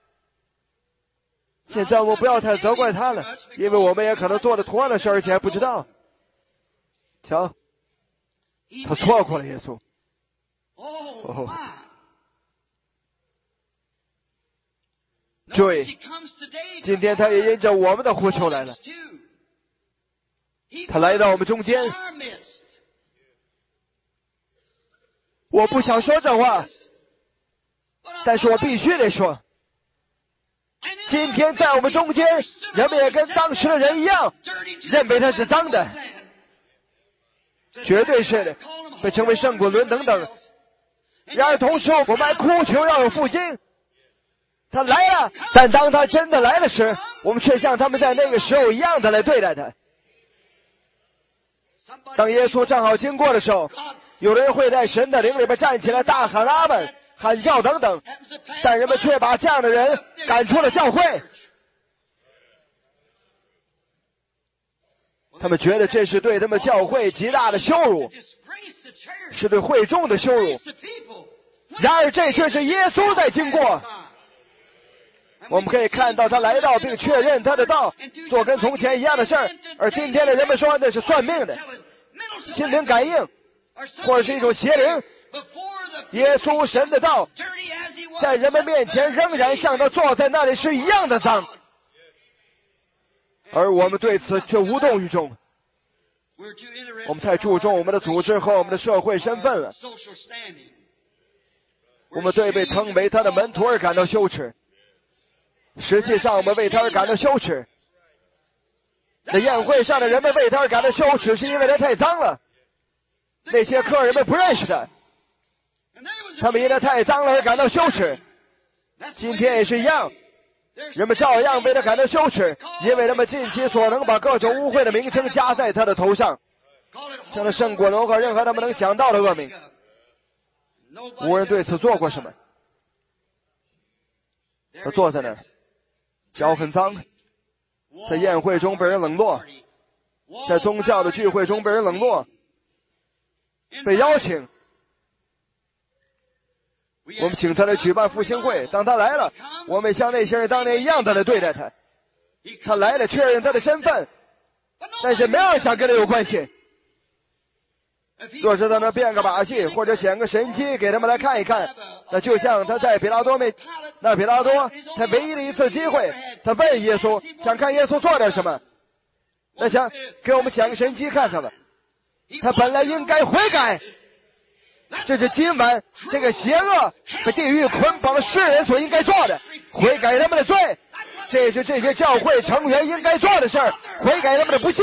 现在我们不要太责怪他了，因为我们也可能做了同样的事，而且还不知道。瞧，他错过了耶稣。哦，注意，今天他也因着我们的呼求来了，他来到我们中间。我不想说这话，但是我必须得说，今天在我们中间，人们也跟当时的人一样，认为他是脏的，绝对是的，被称为圣滚轮等等。然而同时我们还哭求要有复兴。他来了，但当他真的来了时，我们却像他们在那个时候一样的来对待他。当耶稣正好经过的时候，有人会在神的灵里边站起来大喊阿们、喊叫等等，但人们却把这样的人赶出了教会。他们觉得这是对他们教会极大的羞辱，是对会众的羞辱。然而这却是耶稣在经过， 我们可以看到他来到并确认他的道，做跟从前一样的事儿。而今天的人们说那是算命的、心灵感应，或者是一种邪灵。耶稣神的道在人们面前仍然像他坐在那里是一样的脏，而我们对此却无动于衷。我们太注重我们的组织和我们的社会身份了，我们对被称为他的门徒而感到羞耻。实际上我们为他而感到羞耻，那宴会上的人们为他而感到羞耻，是因为他太脏了。那些客人们不认识他，他们因他太脏了而感到羞耻。今天也是一样，人们照样为他感到羞耻，因为他们尽其所能把各种污秽的名称加在他的头上，像他胜过龙和任何他们能想到的恶名。无人对此做过什么。他坐在那儿，脚很脏，在宴会中被人冷落，在宗教的聚会中被人冷落，被邀请。我们请他来举办复兴会，当他来了，我们像那些人当年一样的来对待他。他来了，确认他的身份，但是没有人想跟他有关系。若是他能变个把戏，或者显个神机给他们来看一看，那就像他在比拉多面，那比拉多他唯一的一次机会，他问耶稣，想看耶稣做点什么，那想给我们显个神机看看吧。他本来应该悔改，这是今晚这个邪恶被地狱捆绑的世人所应该做的，悔改他们的罪。这是这些教会成员应该做的事儿，悔改他们的不信，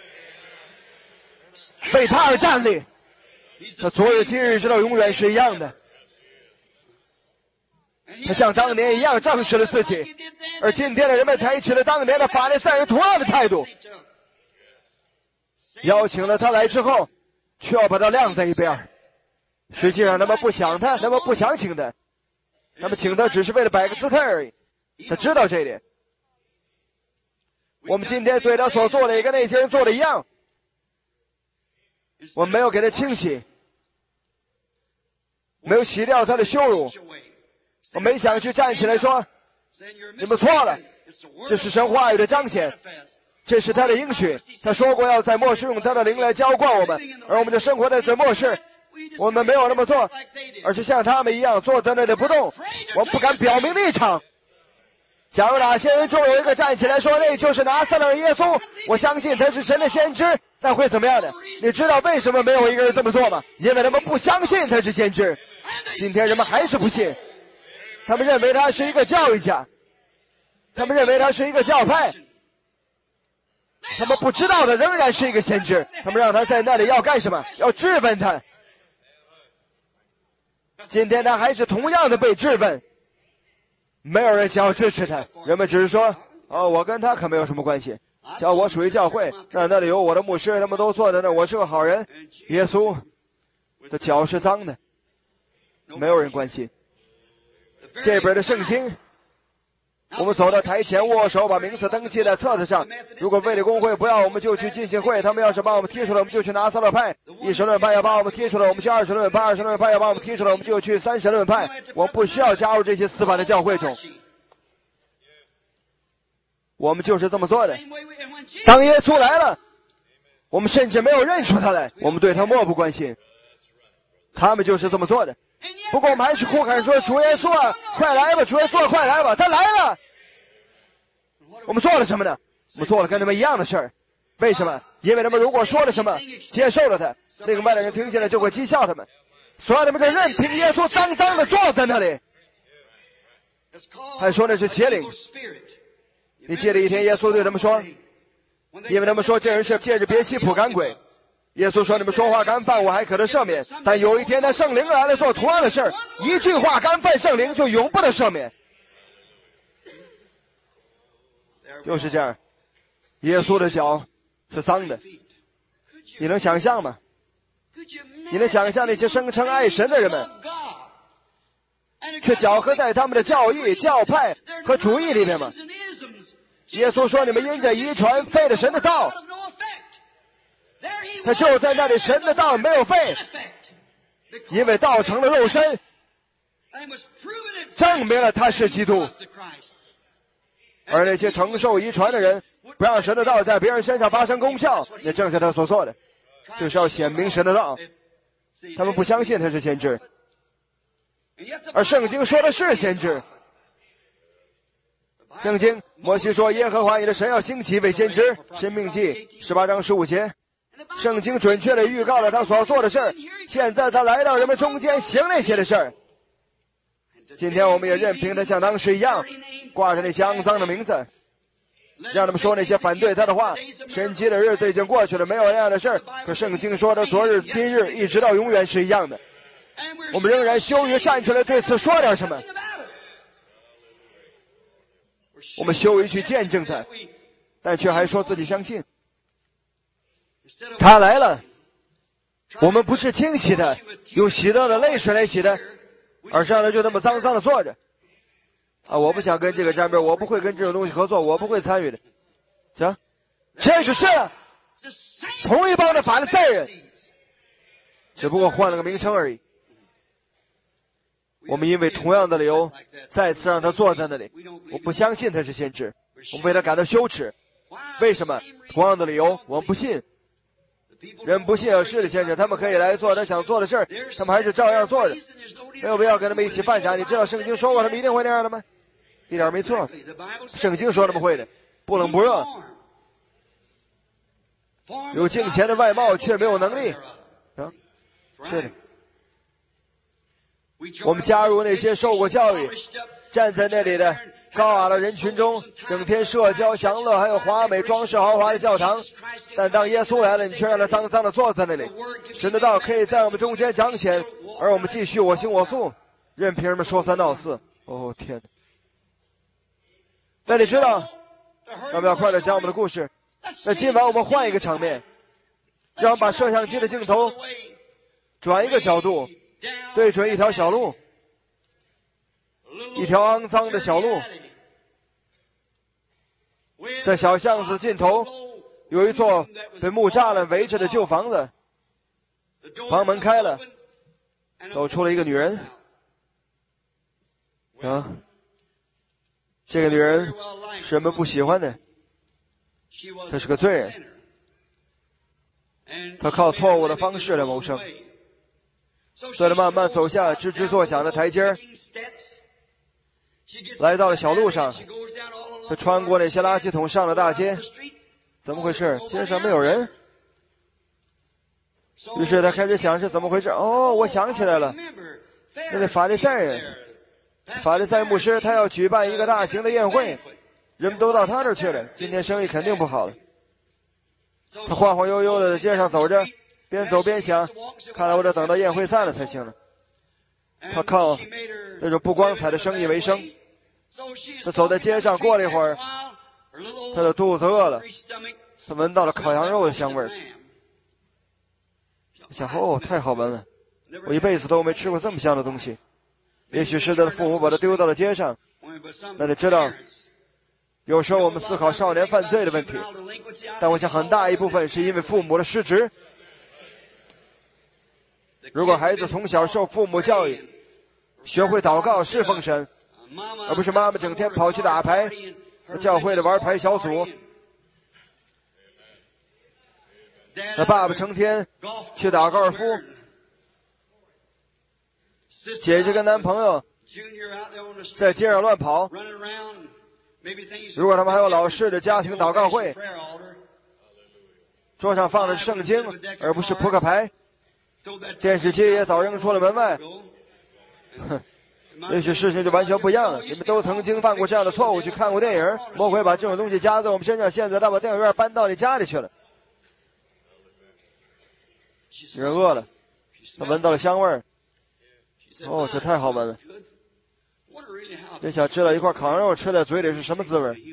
为他而站立。他昨日今日直到永远是一样的，他像当年一样正视了自己，而今天的人们采取了当年的法利赛人同样的态度，邀请了他来之后却要把他晾在一边。实际上他们不想他，他们不想请他，他们请他只是为了摆个姿态而已。他知道这一点。我们今天对他所做的也跟那些人做的一样，我们没有给他清洗，没有洗掉他的羞辱，我没想去站起来说你们错了，这是神话语的彰显，这是他的应许。他说过要在末世用他的灵来浇灌我们，而我们就生活在这末世。我们没有那么做，而是像他们一样坐在那里不动，我们不敢表明立场。假如哪些人中有一个站起来说那就是拿撒勒人耶稣，我相信他是神的先知，那会怎么样的？你知道为什么没有一个人这么做吗？因为他们不相信他是先知。今天人们还是不信，他们认为他是一个教育家，他们认为他是一个教派，他们不知道的仍然是一个先知。他们让他在那里要干什么？要质问他。今天他还是同样的被质问，没有人想要支持他，人们只是说哦，我跟他可没有什么关系，叫我属于教会，那那里有我的牧师，他们都坐在那，我是个好人。耶稣的脚是脏的，没有人关心。这本的圣经，我们走到台前握手，把名字登记在册子上。如果卫理公会不要，我们就去浸信会，他们要是把我们踢出来，我们就去拿撒勒派。一神论派要把我们踢出来，我们去二神论派；二神论派要把我们踢出来，我们就去三神论派。我们不需要加入这些死板的教会中，我们就是这么做的。当耶稣来了，我们甚至没有认出他来，我们对他漠不关心。他们就是这么做的。不过我们还是呼喊说主耶稣啊，快来吧，主耶稣啊，快来吧，他来了。我们做了什么呢？我们做了跟他们一样的事儿。为什么？因为他们如果说了什么，接受了他，那个外来人听起来就会讥笑他们，所以他们就任凭耶稣脏脏的坐在那里。还说那是邪灵。你记得一天耶稣对他们说，因为他们说这人是借着别西卜赶鬼，耶稣说你们说话干犯我还可得赦免，但有一天他圣灵来了做同样的事儿，一句话干犯圣灵就永不得赦免。就是这样，耶稣的脚是脏的，你能想象吗？你能想象那些声称爱神的人们却搅和在他们的教义、教派和主义里面吗？耶稣说你们因着遗传废了神的道，他就在那里，神的道没有废，因为道成了肉身，证明了他是基督。 而那些承受遗传的人，不让神的道在别人身上发生功效，那正是他所做的，就是要显明神的道。他们不相信他是先知，而圣经说的是先知。圣经摩西说，耶和华你的神要兴起一位先知，申命记十八章十五节。圣经准确地预告了他所要做的事儿，现在他来到人们中间行那些的事儿。今天我们也任凭他像当时一样挂着那些肮脏的名字，让他们说那些反对他的话。神迹的日子已经过去了，没有那样的事儿。可圣经说的昨日今日一直到永远是一样的，我们仍然羞于站出来对此说点什么，我们羞于去见证他，但却还说自己相信他来了。我们不是清洗的，用喜乐的泪水来洗的，而是让他就那么脏脏的坐着啊！我不想跟这个沾边，我不会跟这种东西合作，我不会参与的。行，这就是同一帮的法利赛人，只不过换了个名称而已。我们因为同样的理由再次让他坐在那里，我不相信他是先知，我们为他感到羞耻。为什么？同样的理由，我们不信。人不信有势力先知，他们可以来做他想做的事儿，他们还是照样做的，没有必要跟他们一起犯傻。你知道圣经说过他们一定会那样的吗？一点没错，圣经说他们会的，不冷不热，有敬虔的外貌却没有能力啊！是的，我们加入那些受过教育站在那里的高雅的人群中，整天社交享乐，还有华美装饰豪华的教堂，但当耶稣来了，你却让他脏脏的坐在那里。神的道可以在我们中间彰显，而我们继续我行我素，任凭人们说三道四。哦天哪！但你知道，要不要快点讲我们的故事？那今晚我们换一个场面，让我们把摄像机的镜头转一个角度，对准一条小路，一条肮脏的小路。在小巷子尽头有一座被木栅栏围着的旧房子，房门开了，走出了一个女人啊，这个女人是人们不喜欢的，她是个罪人，她靠错误的方式来谋生，所以她慢慢走下吱吱作响的台阶，来到了小路上。他穿过那些垃圾桶上了大街，怎么回事？街上没有人。于是他开始想是怎么回事。哦，我想起来了，那位法利赛人，法利赛牧师，他要举办一个大型的宴会，人们都到他这儿去了，今天生意肯定不好了。他晃晃悠悠的在街上走着，边走边想，看来我得等到宴会散了才行了。他靠那种不光彩的生意为生。他走在街上，过了一会儿，他的肚子饿了，他闻到了烤羊肉的香味儿。想，哦，太好闻了，我一辈子都没吃过这么香的东西。也许是他的父母把他丢到了街上。那你知道，有时候我们思考少年犯罪的问题，但我想很大一部分是因为父母的失职。如果孩子从小受父母教育，学会祷告侍奉神，而不是妈妈整天跑去打牌，教会的玩牌小组，那爸爸成天去打高尔夫，姐姐跟男朋友在街上乱跑。如果他们还有老式的家庭祷告会，桌上放的是圣经而不是扑克牌，电视机也早扔出了门外。哼，也许事情就完全不一样了。你们都曾经犯过这样的错误，去看过电影，魔鬼把这种东西加在我们身上，现在他把电影院搬到你家里去了。人饿了，他闻到了香味儿，哦，这太好闻了，真想知道一块烤羊肉吃在嘴里是什么滋味。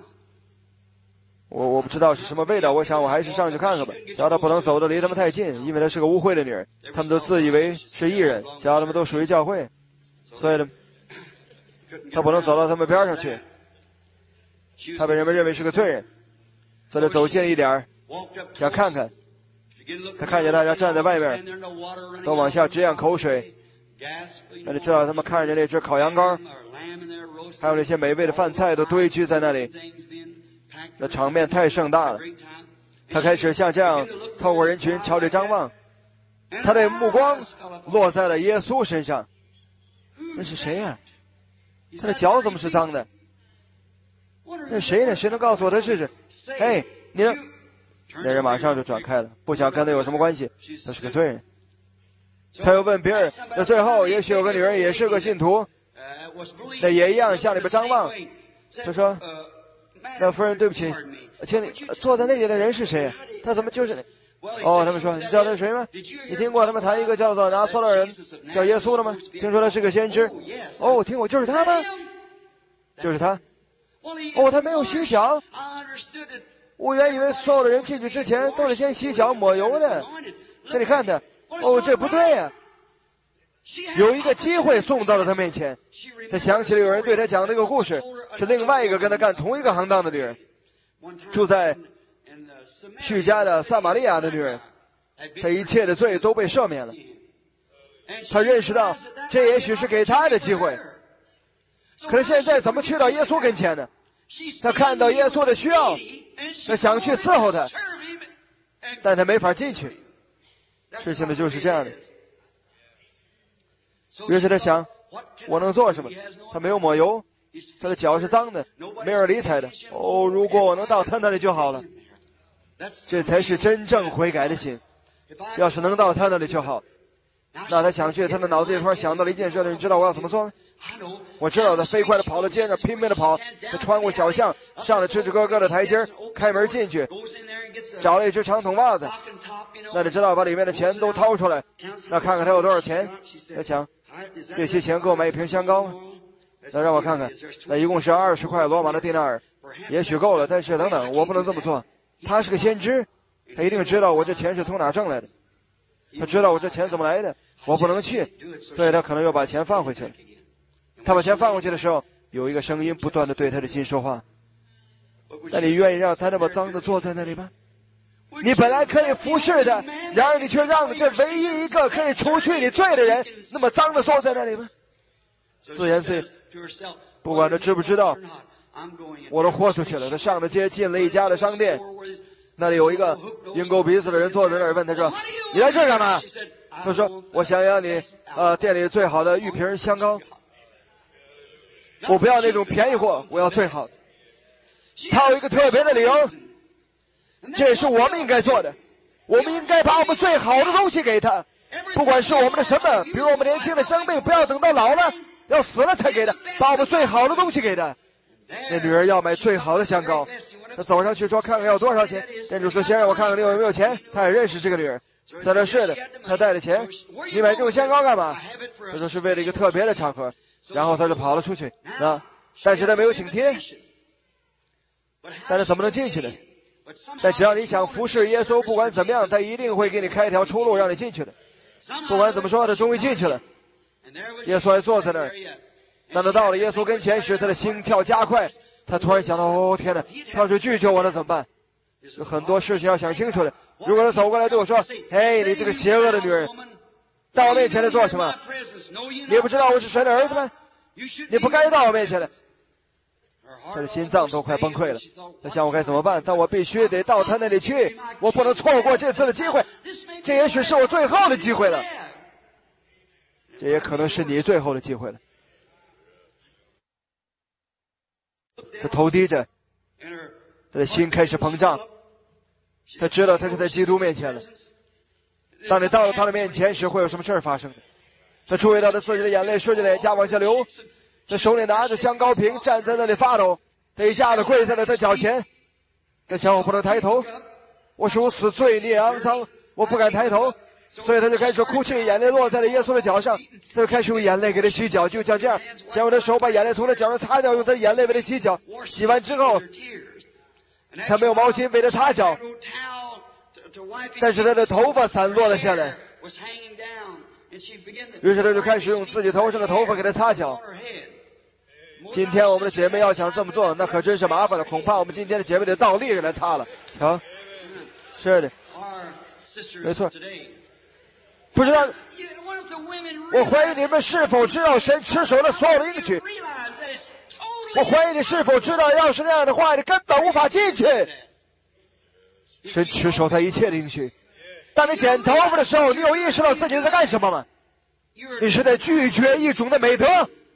我我不知道是什么味道，我想我还是上去看看吧。只要他不能走得离他们太近，因为她是个污秽的女人，他们都自以为是艺人，只要他们都属于教会，所以呢，他不能走到他们边上去，他被人们认为是个罪人，所以他走近一点，想看看。他看见大家站在外面，都往下直咽口水，那就知道他们看见那只烤羊羔还有那些美味的饭菜都堆积在那里，那场面太盛大了。他开始像这样透过人群朝里张望，他的目光落在了耶稣身上。那是谁呀、啊？他的脚怎么是脏的？那是谁呢？谁能告诉我他试试？哎，你呢？那人马上就转开了，不想跟他有什么关系，他是个罪人。他又问别人，那最后也许有个女人也是个信徒，那也一样向里边张望。他说，那夫人对不起，请你坐在那里的人是谁？他怎么就是你？哦，他们说，你知道他是谁吗？你听过他们谈一个叫做拿撒勒人叫耶稣的吗？听说他是个先知。哦，我听过，就是他吗？就是他。哦，他没有洗脚。我原以为所有的人进去之前都是先洗脚抹油的。那你看他，哦，这不对呀、啊。有一个机会送到了他面前，他想起了有人对他讲那个故事，是另外一个跟他干同一个行当的女人，住在叙加的撒玛利亚的女人，她一切的罪都被赦免了。他认识到这也许是给他的机会，可是现在怎么去到耶稣跟前呢？他看到耶稣的需要，他想去伺候他，但他没法进去。事情的就是这样的。于是他想，我能做什么？他没有抹油，他的脚是脏的，没人理睬的。哦，如果我能到他那里就好了。这才是真正悔改的心。要是能到他那里就好。那他想去，他的脑子里突然想到了一件事，你知道我要怎么做吗？我知道他飞快地跑到街上，拼命地跑，他穿过小巷，上了吱吱咯咯的台阶，开门进去，找了一只长筒袜子。那你知道把里面的钱都掏出来，那看看他有多少钱。他想，这些钱够买一瓶香膏吗？那让我看看，那一共是二十块罗马的蒂纳尔，也许够了，但是等等，我不能这么做。他是个先知，他一定知道我这钱是从哪挣来的，他知道我这钱怎么来的，我不能去，所以他可能又把钱放回去了。他把钱放回去的时候，有一个声音不断地对他的心说话。那你愿意让他那么脏的坐在那里吗？你本来可以服侍的，然而你却让这唯一一个可以除去你罪的人那么脏的坐在那里吗？自言自语，不管他知不知道，我都豁出去了。他上了街，进了一家的商店，那里有一个鹰钩鼻子的人坐在那儿，问他说，你来这儿干嘛？他说，我想要你呃店里最好的玉瓶香膏，我不要那种便宜货，我要最好的。他有一个特别的理由，这也是我们应该做的，我们应该把我们最好的东西给他，不管是我们的什么，比如我们年轻的生命，不要等到老了要死了才给他，把我们最好的东西给他。那女人要买最好的香膏，他走上去说，看看要多少钱。店主说，先让我看看你有没有钱。他也认识这个女人，他说是的，他带着钱。你买这种香膏干嘛？他说是为了一个特别的场合。然后他就跑了出去啊，但是他没有请帖。但是怎么能进去呢？但只要你想服侍耶稣，不管怎么样，他一定会给你开一条出路让你进去的。不管怎么说，他终于进去了。耶稣还坐在那儿。当他到了耶稣跟前时，他的心跳加快。他突然想到，哦天哪，他要是拒绝我了怎么办？有很多事情要想清楚的。如果他走过来对我说，嘿，你这个邪恶的女人，到我面前来做什么？你不知道我是神的儿子吗？你不该到我面前来。他的心脏都快崩溃了。他想，我该怎么办？但我必须得到他那里去，我不能错过这次的机会。这也许是我最后的机会了，这也可能是你最后的机会了。他头低着，他的心开始膨胀。他知道他是在基督面前了。当你到了他的面前时，会有什么事儿发生的？他注意到他自己的眼泪顺着脸颊往下流，他手里拿着香膏瓶，站在那里发抖。他一下子跪在了他脚前。他想，我不能抬头，我是如此罪孽肮脏，我不敢抬头。所以他就开始哭泣，眼泪落在了耶稣的脚上。他就开始用眼泪给他洗脚，就像这样，先用他手把眼泪从他脚上擦掉，用他的眼泪为他洗脚。洗完之后，他没有毛巾为他擦脚，但是他的头发散落了下来。于是他就开始用自己头上的头发给他擦脚。今天我们的姐妹要想这么做，那可真是麻烦了，恐怕我们今天的姐妹得倒立着来擦了。瞧，是的，没错。不知道，我怀疑你们是否知道神持守了所有的应许。 我怀疑你是否知道，要是那样的话，你根本无法进去。神持守他一切的应许。当你剪头发的时候，你有意识到自己在干什么吗？你是在拒绝一种的美德。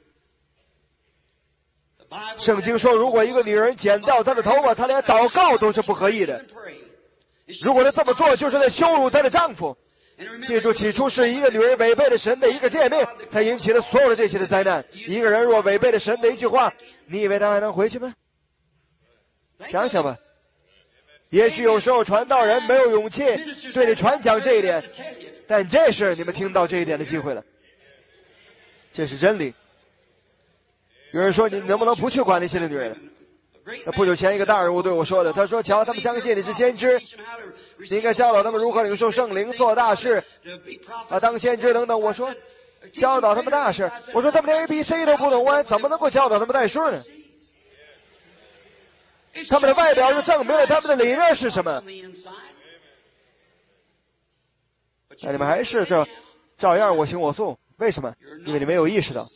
圣经说，如果一个女人剪掉她的头发，她连祷告都是不可以的。如果她这么做，就是在羞辱她的丈夫。记住，起初是一个女人违背了神的一个诫命，才引起了所有的这些的灾难。一个人若违背了神的一句话，你以为他还能回去吗？想想吧。也许有时候传道人没有勇气对你传讲这一点，但这是你们听到这一点的机会了。这是真理。有人说，你能不能不去管那些的女人？那不久前一个大人物对我说的，他说，瞧，他们相信你是先知，你应该教导他们如何领受圣灵，做大事啊，当先知等等。我说教导他们大事，我说他们连 A B C 都不懂，我还怎么能够教导他们代数呢？他们的外表就证明了他们的里面是什么。那你们还是这照样我行我素，为什么？因为你没有意识到。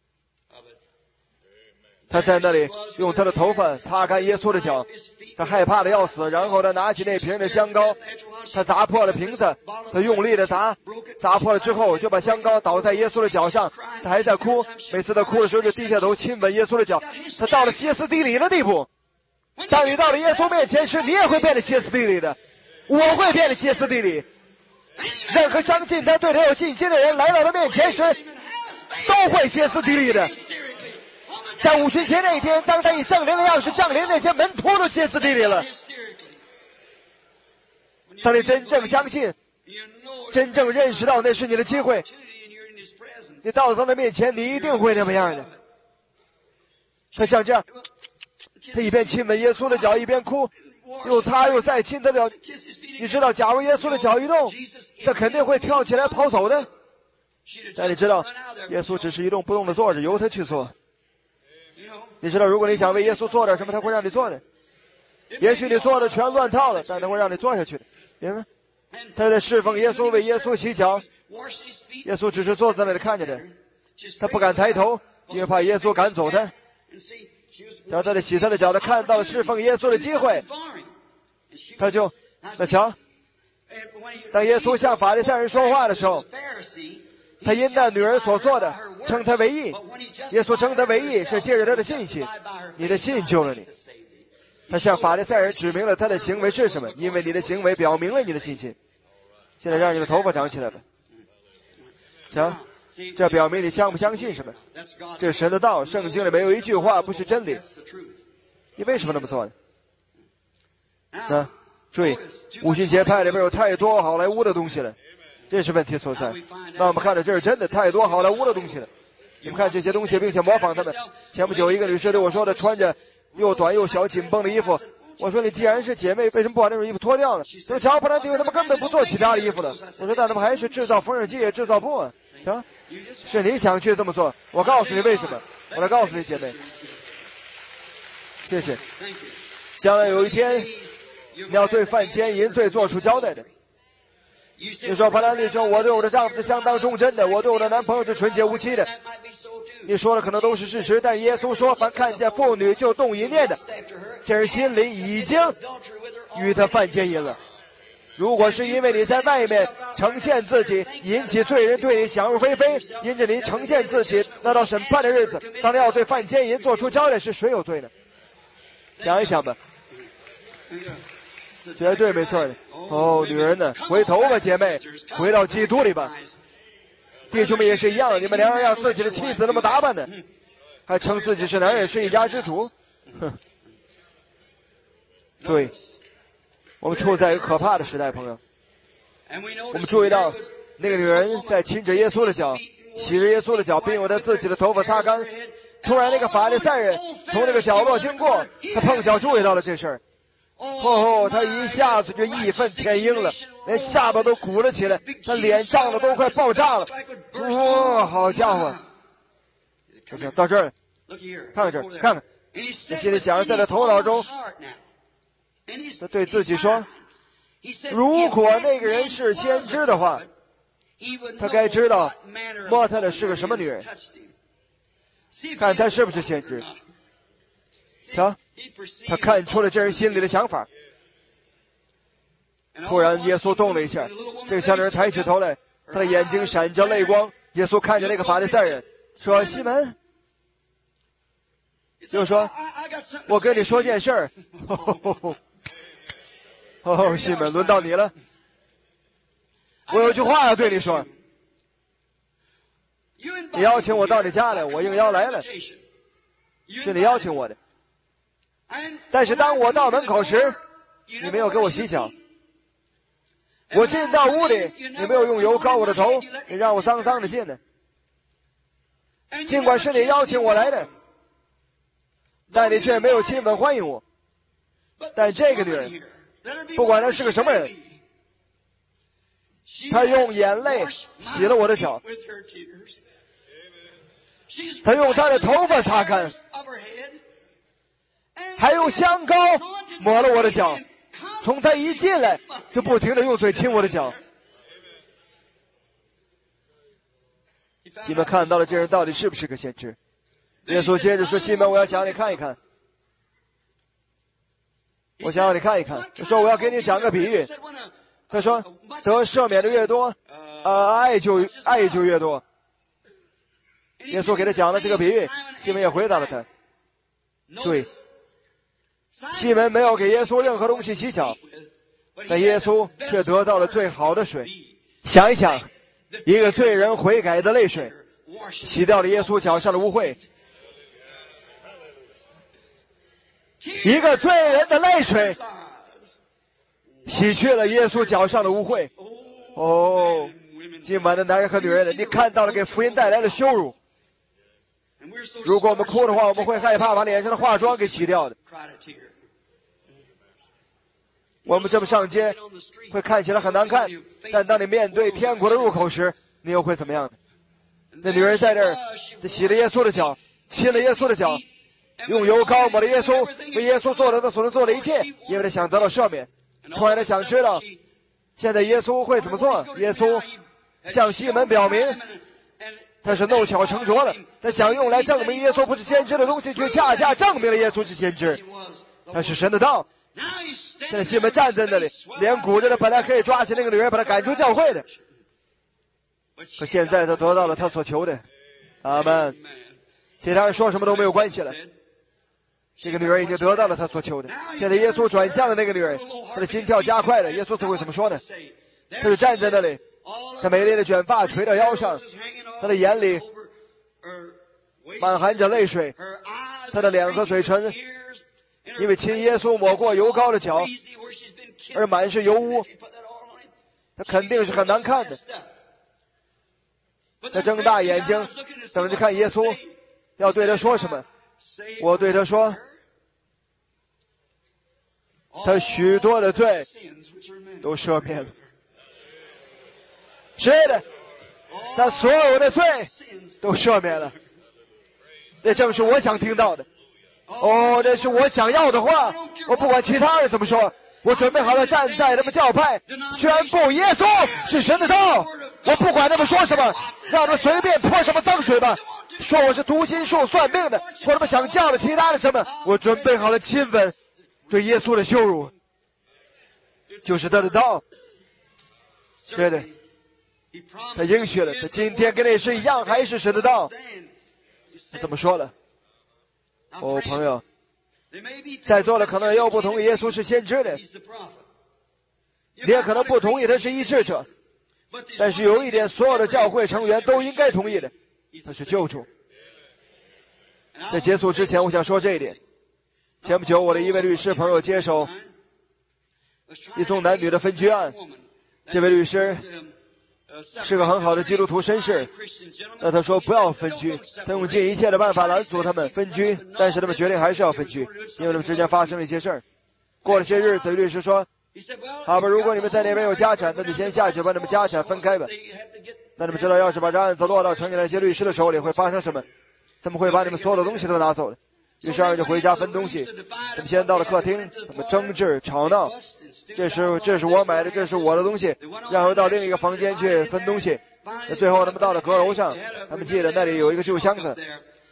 他在那里用他的头发擦干耶稣的脚，他害怕的要死，然后他拿起那瓶的香膏，他砸破了瓶子，他用力的砸，砸破了之后就把香膏倒在耶稣的脚上，他还在哭，每次他哭的时候就低下头亲吻耶稣的脚，他到了歇斯底里的地步。当你到了耶稣面前时，你也会变得歇斯底里的，我会变得歇斯底里。任何相信他对他有信心的人来到他面前时，都会歇斯底里的。在五旬节那一天，当他以圣灵的样式降临，那些门徒都歇斯底里了。当你真正相信，真正认识到那是你的机会，你到了他的面前，你一定会那么样的。他像这样，他一边亲吻耶稣的脚，一边哭，又擦又再亲他的脚。你知道，假如耶稣的脚一动，他肯定会跳起来跑走的。但你知道，耶稣只是一动不动的坐着，由他去做。你知道，如果你想为耶稣做点什么，他会让你做的。也许你做的全乱套了，但他会让你做下去的，明白吗？他在侍奉耶稣，为耶稣洗脚。耶稣只是坐在那里看着的，他不敢抬头，因为怕耶稣赶走他。叫他的洗他的脚，他看到了侍奉耶稣的机会，他就那瞧，当耶稣向法利赛人说话的时候，他因那女人所做的称他为义。耶稣称他为义是借着他的信心，你的信救了你。他向法利赛人指明了他的行为是什么，因为你的行为表明了你的信心。现在让你的头发长起来吧，瞧，这表明你相不相信什么？这是神的道，圣经里没有一句话不是真理。你为什么那么做呢？那注意，五旬节派里边有太多好莱坞的东西了，这是问题所在。那我们看到这是真的，太多好莱坞的东西了。你们看这些东西，并且模仿他们。前不久一个女士对我说的，穿着又短又小紧绷的衣服。我说你既然是姐妹，为什么不把那种衣服脱掉呢？她说瞧，不然因为他们根本不做其他的衣服了。我说但他们还是制造缝纫机，也制造布啊。行，是你想去这么做，我告诉你为什么。我来告诉你，姐妹，谢谢。将来有一天，你要对犯奸淫罪做出交代的。你说潘兰弟兄，我对我的丈夫是相当忠贞的，我对我的男朋友是纯洁无欺的。你说的可能都是事实，但耶稣说，凡看见妇女就动淫念的，这人心里已经与他犯奸淫了。如果是因为你在外面呈现自己，引起罪人对你想入非非，因着你呈现自己，那到审判的日子，当你要对犯奸淫做出交代时，谁有罪呢？想一想吧，绝对没错的。哦，女人呢，回头吧，姐妹，回到基督里吧。弟兄们也是一样，你们连让自己的妻子那么打扮呢，还称自己是男人，是一家之主。哼，对，我们处在一个可怕的时代，朋友。我们注意到那个女人在亲着耶稣的脚，洗着耶稣的脚，并用她自己的头发擦干。突然那个法利赛人从那个角落经过，他碰巧注意到了这事儿。哦，他一下子就义愤填膺了，连下巴都鼓了起来，他脸涨得都快爆炸了。哇、哦，好家伙！行，到这儿了，看看这儿，看看。他心里想着，在他头脑中，他对自己说：如果那个人是先知的话，他该知道摸他的是个什么女人。看他是不是先知。 瞧，他看出了这人心里的想法。突然耶稣动了一下，这个小女人抬起头来，她的眼睛闪着泪光。耶稣看着那个法利赛人说：西门，就说我跟你说件事儿。哦，西门，轮到你了。我有句话要对你说，你邀请我到你家来，我应邀来了，是你邀请我的。但是当我到门口时，你没有给我洗脚。我进到屋里，你没有用油膏我的头，你让我脏脏的进来。尽管是你邀请我来的，但你却没有亲吻欢迎我。但这个女人，不管她是个什么人，她用眼泪洗了我的脚，她用她的头发擦干，还用香膏抹了我的脚。从他一进来就不停地用嘴亲我的脚。西门看到了这人到底是不是个先知。耶稣接着说：西门，我要想让你看一看，我想让你看一看。他说我要给你讲个比喻。他说得赦免的越多，呃，爱就爱就越多。耶稣给他讲了这个比喻，西门也回答了他。注意，西门没有给耶稣任何东西洗脚，但耶稣却得到了最好的水。想一想，一个罪人悔改的泪水洗掉了耶稣脚上的污秽，一个罪人的泪水洗去了耶稣脚上的污秽。哦，今晚的男人和女人，你看到了给福音带来的羞辱。如果我们哭的话，我们会害怕把脸上的化妆给洗掉的。我们这么上街会看起来很难看，但当你面对天国的入口时，你又会怎么样呢？那女人在这儿洗了耶稣的脚，亲了耶稣的脚，用油膏抹了耶稣，为耶稣做了他所能做的一切，因为他想得到赦免。突然他想知道现在耶稣会怎么做。耶稣向西门表明他是弄巧成拙了，他想用来证明耶稣不是先知的东西，却恰恰证明了耶稣是先知，他是神的道。现在西门站在那里，脸鼓着的，本来可以抓起那个女人把她赶出教会的，可现在他得到了他所求的。阿们。其他人说什么都没有关系了，这个女人已经得到了他所求的。现在耶稣转向了那个女人，她的心跳加快了。耶稣才会怎么说呢？他就站在那里，他美丽的卷发垂到腰上，他的眼里满含着泪水，他的脸和嘴唇因为亲耶稣抹过油膏的脚而满是油污，他肯定是很难看的。他睁大眼睛等着看耶稣要对他说什么。我对他说，他许多的罪都赦免了。是的，他所有的罪都赦免了。这正是我想听到的。哦，这是我想要的话。我不管其他人怎么说，我准备好了站在他们教派宣布耶稣是神的道。我不管他们说什么，让他们随便泼什么脏水吧，说我是读心术算命的，或他们想叫的其他的什么，我准备好了亲吻对耶稣的羞辱，就是他的道。是的，他应许了，他今天跟那时一样，还是神的道。他怎么说了？哦，朋友，在座的可能也有不同意耶稣是先知的，你也可能不同意他是医治者，但是有一点所有的教会成员都应该同意的，他是救主。在结束之前，我想说这一点。前不久我的一位律师朋友接手一宗男女的分居案，这位律师是个很好的基督徒绅士，那他说不要分居，他用尽一切的办法拦阻他们分居，但是他们决定还是要分居，因为他们之间发生了一些事儿。过了些日子，律师说，好吧，如果你们在那边有家产，那就先下去把你们家产分开吧。那你们知道要是把这案子落到城里那些律师的手里会发生什么？他们会把你们所有的东西都拿走了。于是二人就回家分东西，他们先到了客厅，他们争执吵闹，这是这是我买的，这是我的东西，然后到另一个房间去分东西。那最后他们到了阁楼上，他们记得那里有一个旧箱子，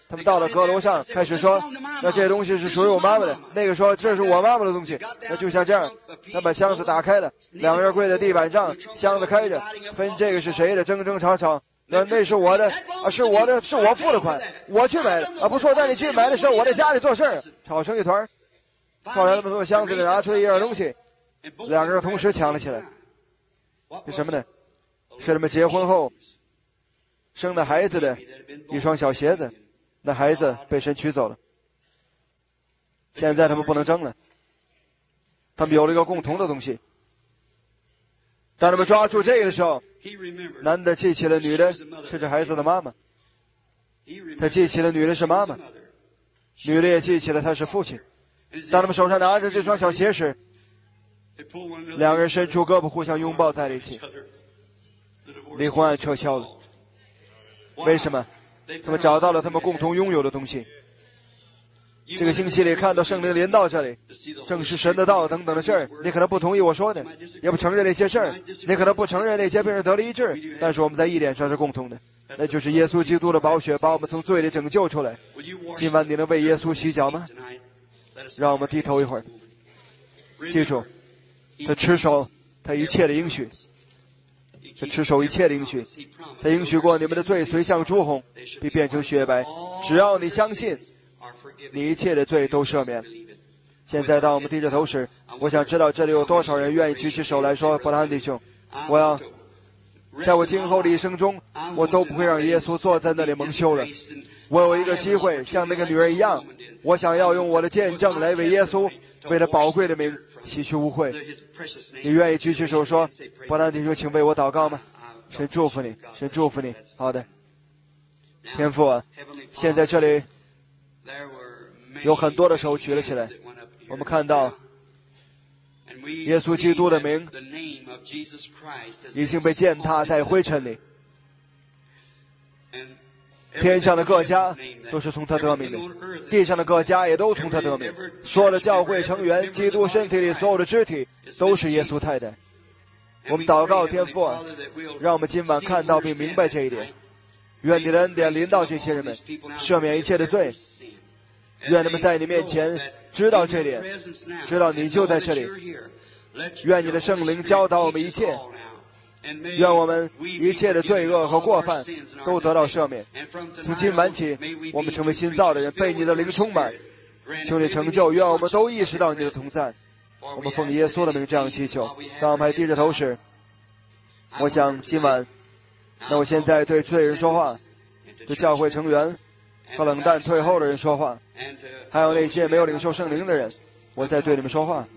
他们到了阁楼上，开始说，那这些东西是属于我妈妈的。那个说这是我妈妈的东西。那就像这样，他把箱子打开了，两个人跪在地板上，箱子开着，分这个是谁的，争争吵吵。那那是我的啊，是我的，是我付的款，我去买的啊，不错。但你去买的时候，我在家里做事儿，吵成一团。后来他们从箱子里拿出了一样东西，两个人同时抢了起来。是什么呢？是他们结婚后生的孩子的一双小鞋子。那孩子被神取走了，现在他们不能争了，他们有了一个共同的东西。当他们抓住这个的时候，男的记起了女的是这孩子的妈妈，他记起了女的是妈妈，女的也记起了他是父亲。当他们手上拿着这双小鞋时，两个人伸出胳膊互相拥抱在了一起，离婚案撤销了。为什么？他们找到了他们共同拥有的东西。这个星期里看到圣灵临到这里，正是神的道等等的事儿，你可能不同意我说的，也不承认那些事儿，你可能不承认那些病人得了医治，但是我们在一点上是共同的，那就是耶稣基督的宝血把我们从罪里拯救出来。今晚你能为耶稣洗脚吗？让我们低头一会儿。记住，他持守他一切的应许，他持守一切的应许，他应许过你们的罪虽像朱红，必变成雪白。只要你相信，你一切的罪都赦免。现在当我们低着头时，我想知道这里有多少人愿意举起手来说，伯拉罕弟兄，我要在我今后的一生中，我都不会让耶稣坐在那里蒙羞了。我有一个机会像那个女人一样，我想要用我的见证来为耶稣，为了宝贵的名洗去污秽。你愿意举起手说，伯拉罕弟兄，请为我祷告吗？神祝福你，神祝福你。好的，天父啊，现在这里有很多的手举了起来，我们看到耶稣基督的名已经被践踏在灰尘里，天上的各家都是从他得名的，地上的各家也都从他得名。所有的教会成员，基督身体里所有的肢体都是耶稣太太。我们祷告天父啊，让我们今晚看到并明白这一点。愿你的恩典临到这些人们，赦免一切的罪。愿他们在你面前知道这点，知道你就在这里。愿你的圣灵教导我们一切，愿我们一切的罪恶和过犯都得到赦免。从今晚起，我们成为新造的人，被你的灵充满。求你成就，愿我们都意识到你的同在。我们奉耶稣的名这样祈求。当我们还低着头时，我想今晚，那我现在对罪人说话，对教会成员和冷淡退后的人说话，还有那些没有领受圣灵的人，我在对你们说话。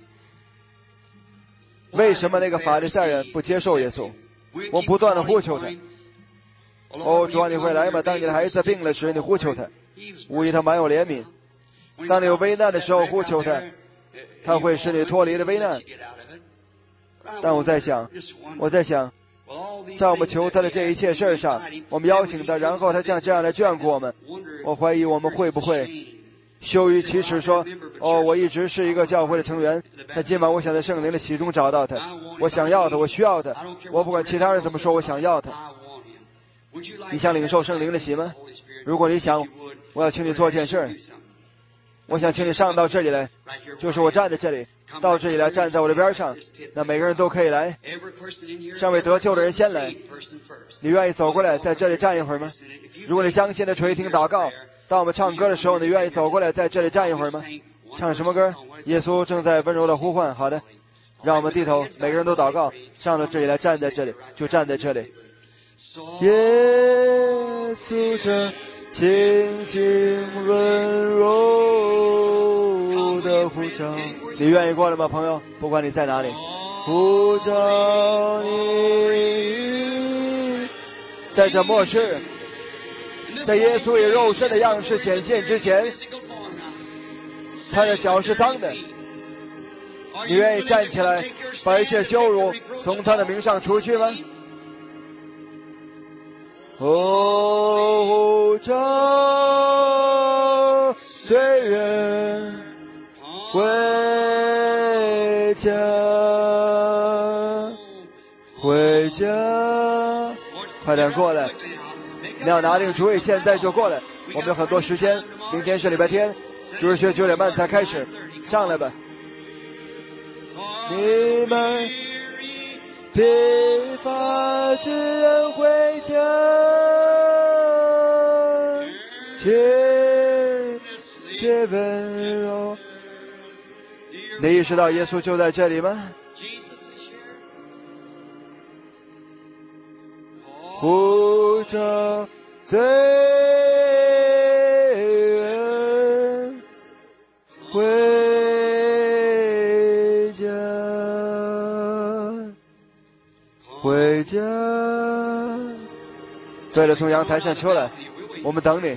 为什么那个法利赛人不接受耶稣？我不断的呼求他。哦，主啊，你会来吗？当你的孩子病了时，你呼求他，无疑他满有怜悯。当你有危难的时候呼求他，他会使你脱离了危难。但我在想，我在想，在我们求他的这一切事上，我们邀请他，然后他像这样来眷顾我们。我怀疑我们会不会羞于启齿说，哦，我一直是一个教会的成员，但今晚我想在圣灵的喜中找到他，我想要他，我需要他，我不管其他人怎么说，我想要他。你想领受圣灵的喜吗？如果你想，我要请你做件事，我想请你上到这里来，就是我站在这里，到这里来，站在我的边上，那每个人都可以来。尚未得救的人先来，你愿意走过来在这里站一会儿吗？如果你相信的垂听祷告，当我们唱歌的时候，你愿意走过来在这里站一会儿吗？唱什么歌？耶稣正在温柔的呼唤。好的，让我们低头，每个人都祷告，上到这里来，站在这里，就站在这里。耶稣正轻轻温柔的呼召，你愿意过来吗，朋友？不管你在哪里，呼召你，在这末世，在耶稣以肉身的样式显现之前，他的脚是脏的。你愿意站起来，把一切羞辱从他的名上除去吗？哦，召罪人回家，回家，快点过来！你要拿定主意，现在就过来！ 我们有很多时间，明天是礼拜天，主日学九点半才开始，上来吧。你们疲乏之人回家，切切温柔。你意识到耶稣就在这里吗？呼着罪人回家，回家。对了，从阳台上出来，我们等你。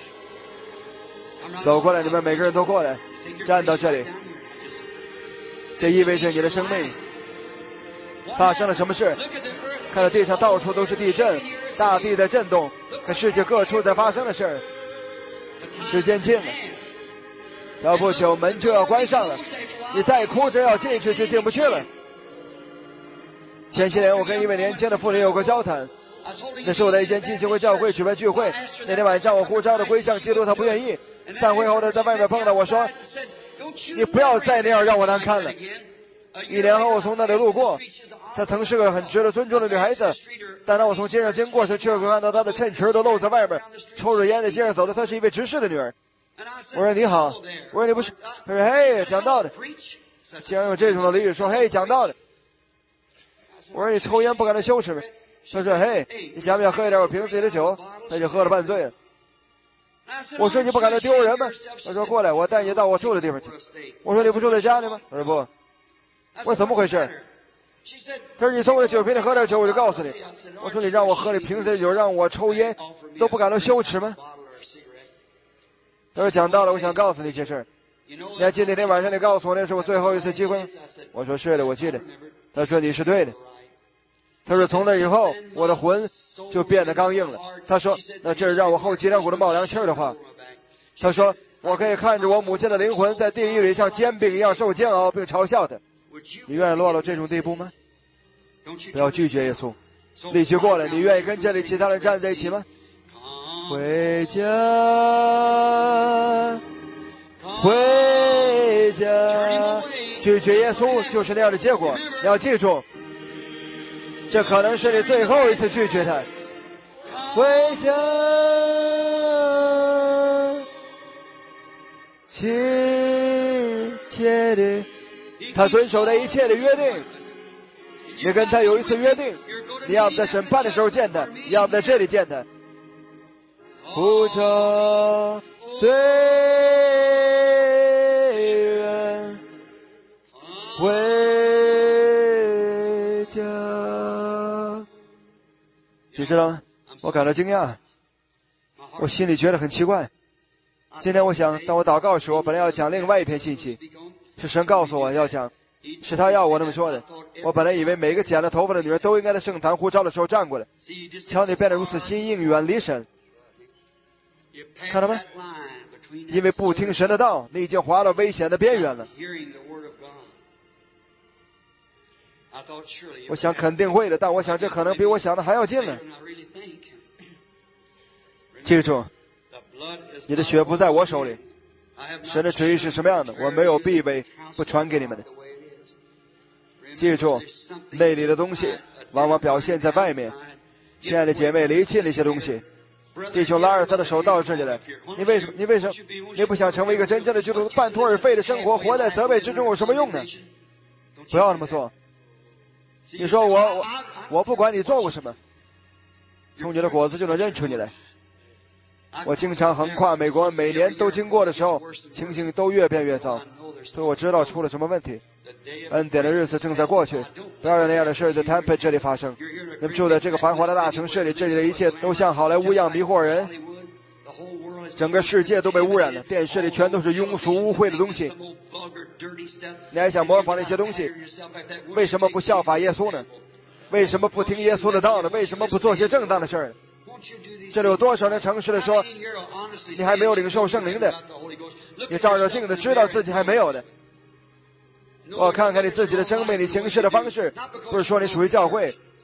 走过来，你们每个人都过来，站到这里。这意味着你的生命发生了什么事？看到地上到处都是地震，大地在震动，看世界各处在发生的事儿。时间近了，要不久门就要关上了，你再哭着要进去就进不去了。前些年我跟一位年轻的妇女有过交谈，那是我在一间浸信会教会举办聚会，那天晚上我呼召的归向基督，他不愿意。散会后呢，在外面碰到我说，你不要再那样让我难堪了。一年后我从那里路过，她曾是个很值得尊重的女孩子，但当我从街上经过时，却会看到她的衬裙都露在外面，抽着烟在街上走的。她是一位执事的女儿。我说你好，我说你不是，他说嘿，讲道理，竟然用这种的俚语说嘿，讲道理。我说你抽烟不感到羞耻吗？他说嘿，你想不想喝一点我瓶子里的酒？他就喝了半醉了。我说你不感到丢人吗？他说过来，我带你到我住的地方去。我说你不住在家里吗？他说不。我说怎么回事？他说你从我的酒瓶里喝点酒，我就告诉你。我说你让我喝你瓶子里酒，让我抽烟，都不感到羞耻吗？他说讲到了，我想告诉你一些事儿。你还记得那天晚上你告诉我那是我最后一次机会吗？我说是的，我记得。他说你是对的。他说从那以后我的魂就变得刚硬了。他说那这是让我后脊梁骨的冒凉气儿的话。他说我可以看着我母亲的灵魂在地狱里像煎饼一样受煎熬，并嘲笑他。你愿意落到这种地步吗？不要拒绝耶稣，立即过来。你愿意跟这里其他人站在一起吗？回家，回家。拒绝耶稣就是那样的结果。你要记住，这可能是你最后一次拒绝他。回家，亲切的。他遵守了一切的约定，你跟他有一次约定，你要不在审判的时候见他，要不在这里见他。呼着罪人回家。你知道吗？我感到惊讶，我心里觉得很奇怪。今天我想当我祷告时，我本来要讲另外一篇信息，是神告诉我要讲，是他要我那么说的。我本来以为每个剪了头发的女人都应该在圣坛呼召的时候站过来。瞧你变得如此心硬，远离神，看到吗？因为不听神的道，你已经滑到危险的边缘了。我想肯定会的，但我想这可能比我想的还要近了。记住，你的血不在我手里，神的旨意是什么样的，我没有避讳不传给你们的。记住，内里的东西往往表现在外面。亲爱的姐妹，离弃那些东西。弟兄拉着他的手到这里来，你为什么？你为什么？你不想成为一个真正的基督徒？半途而废的生活，活在责备之中有什么用呢？不要那么做。你说我我我不管你做过什么，从你的果子就能认出你来。我经常横跨美国，每年都经过的时候，情形都越变越糟，所以我知道出了什么问题。恩典的日子正在过去，不要让那样的事在 Tampa 这里发生。你们住在这个繁华的大城市里，这里的一切都像好莱坞一样迷惑人，整个世界都被污染了，电视里全都是庸俗污秽的东西。你还想模仿那些东西？为什么不效法耶稣呢？为什么不听耶稣的道呢？为什么不做些正当的事儿？这里有多少人诚实的说你还没有领受圣灵的？你照照镜子知道自己还没有的。我看看你自己的生命，你行事的方式，不是说你属于教会，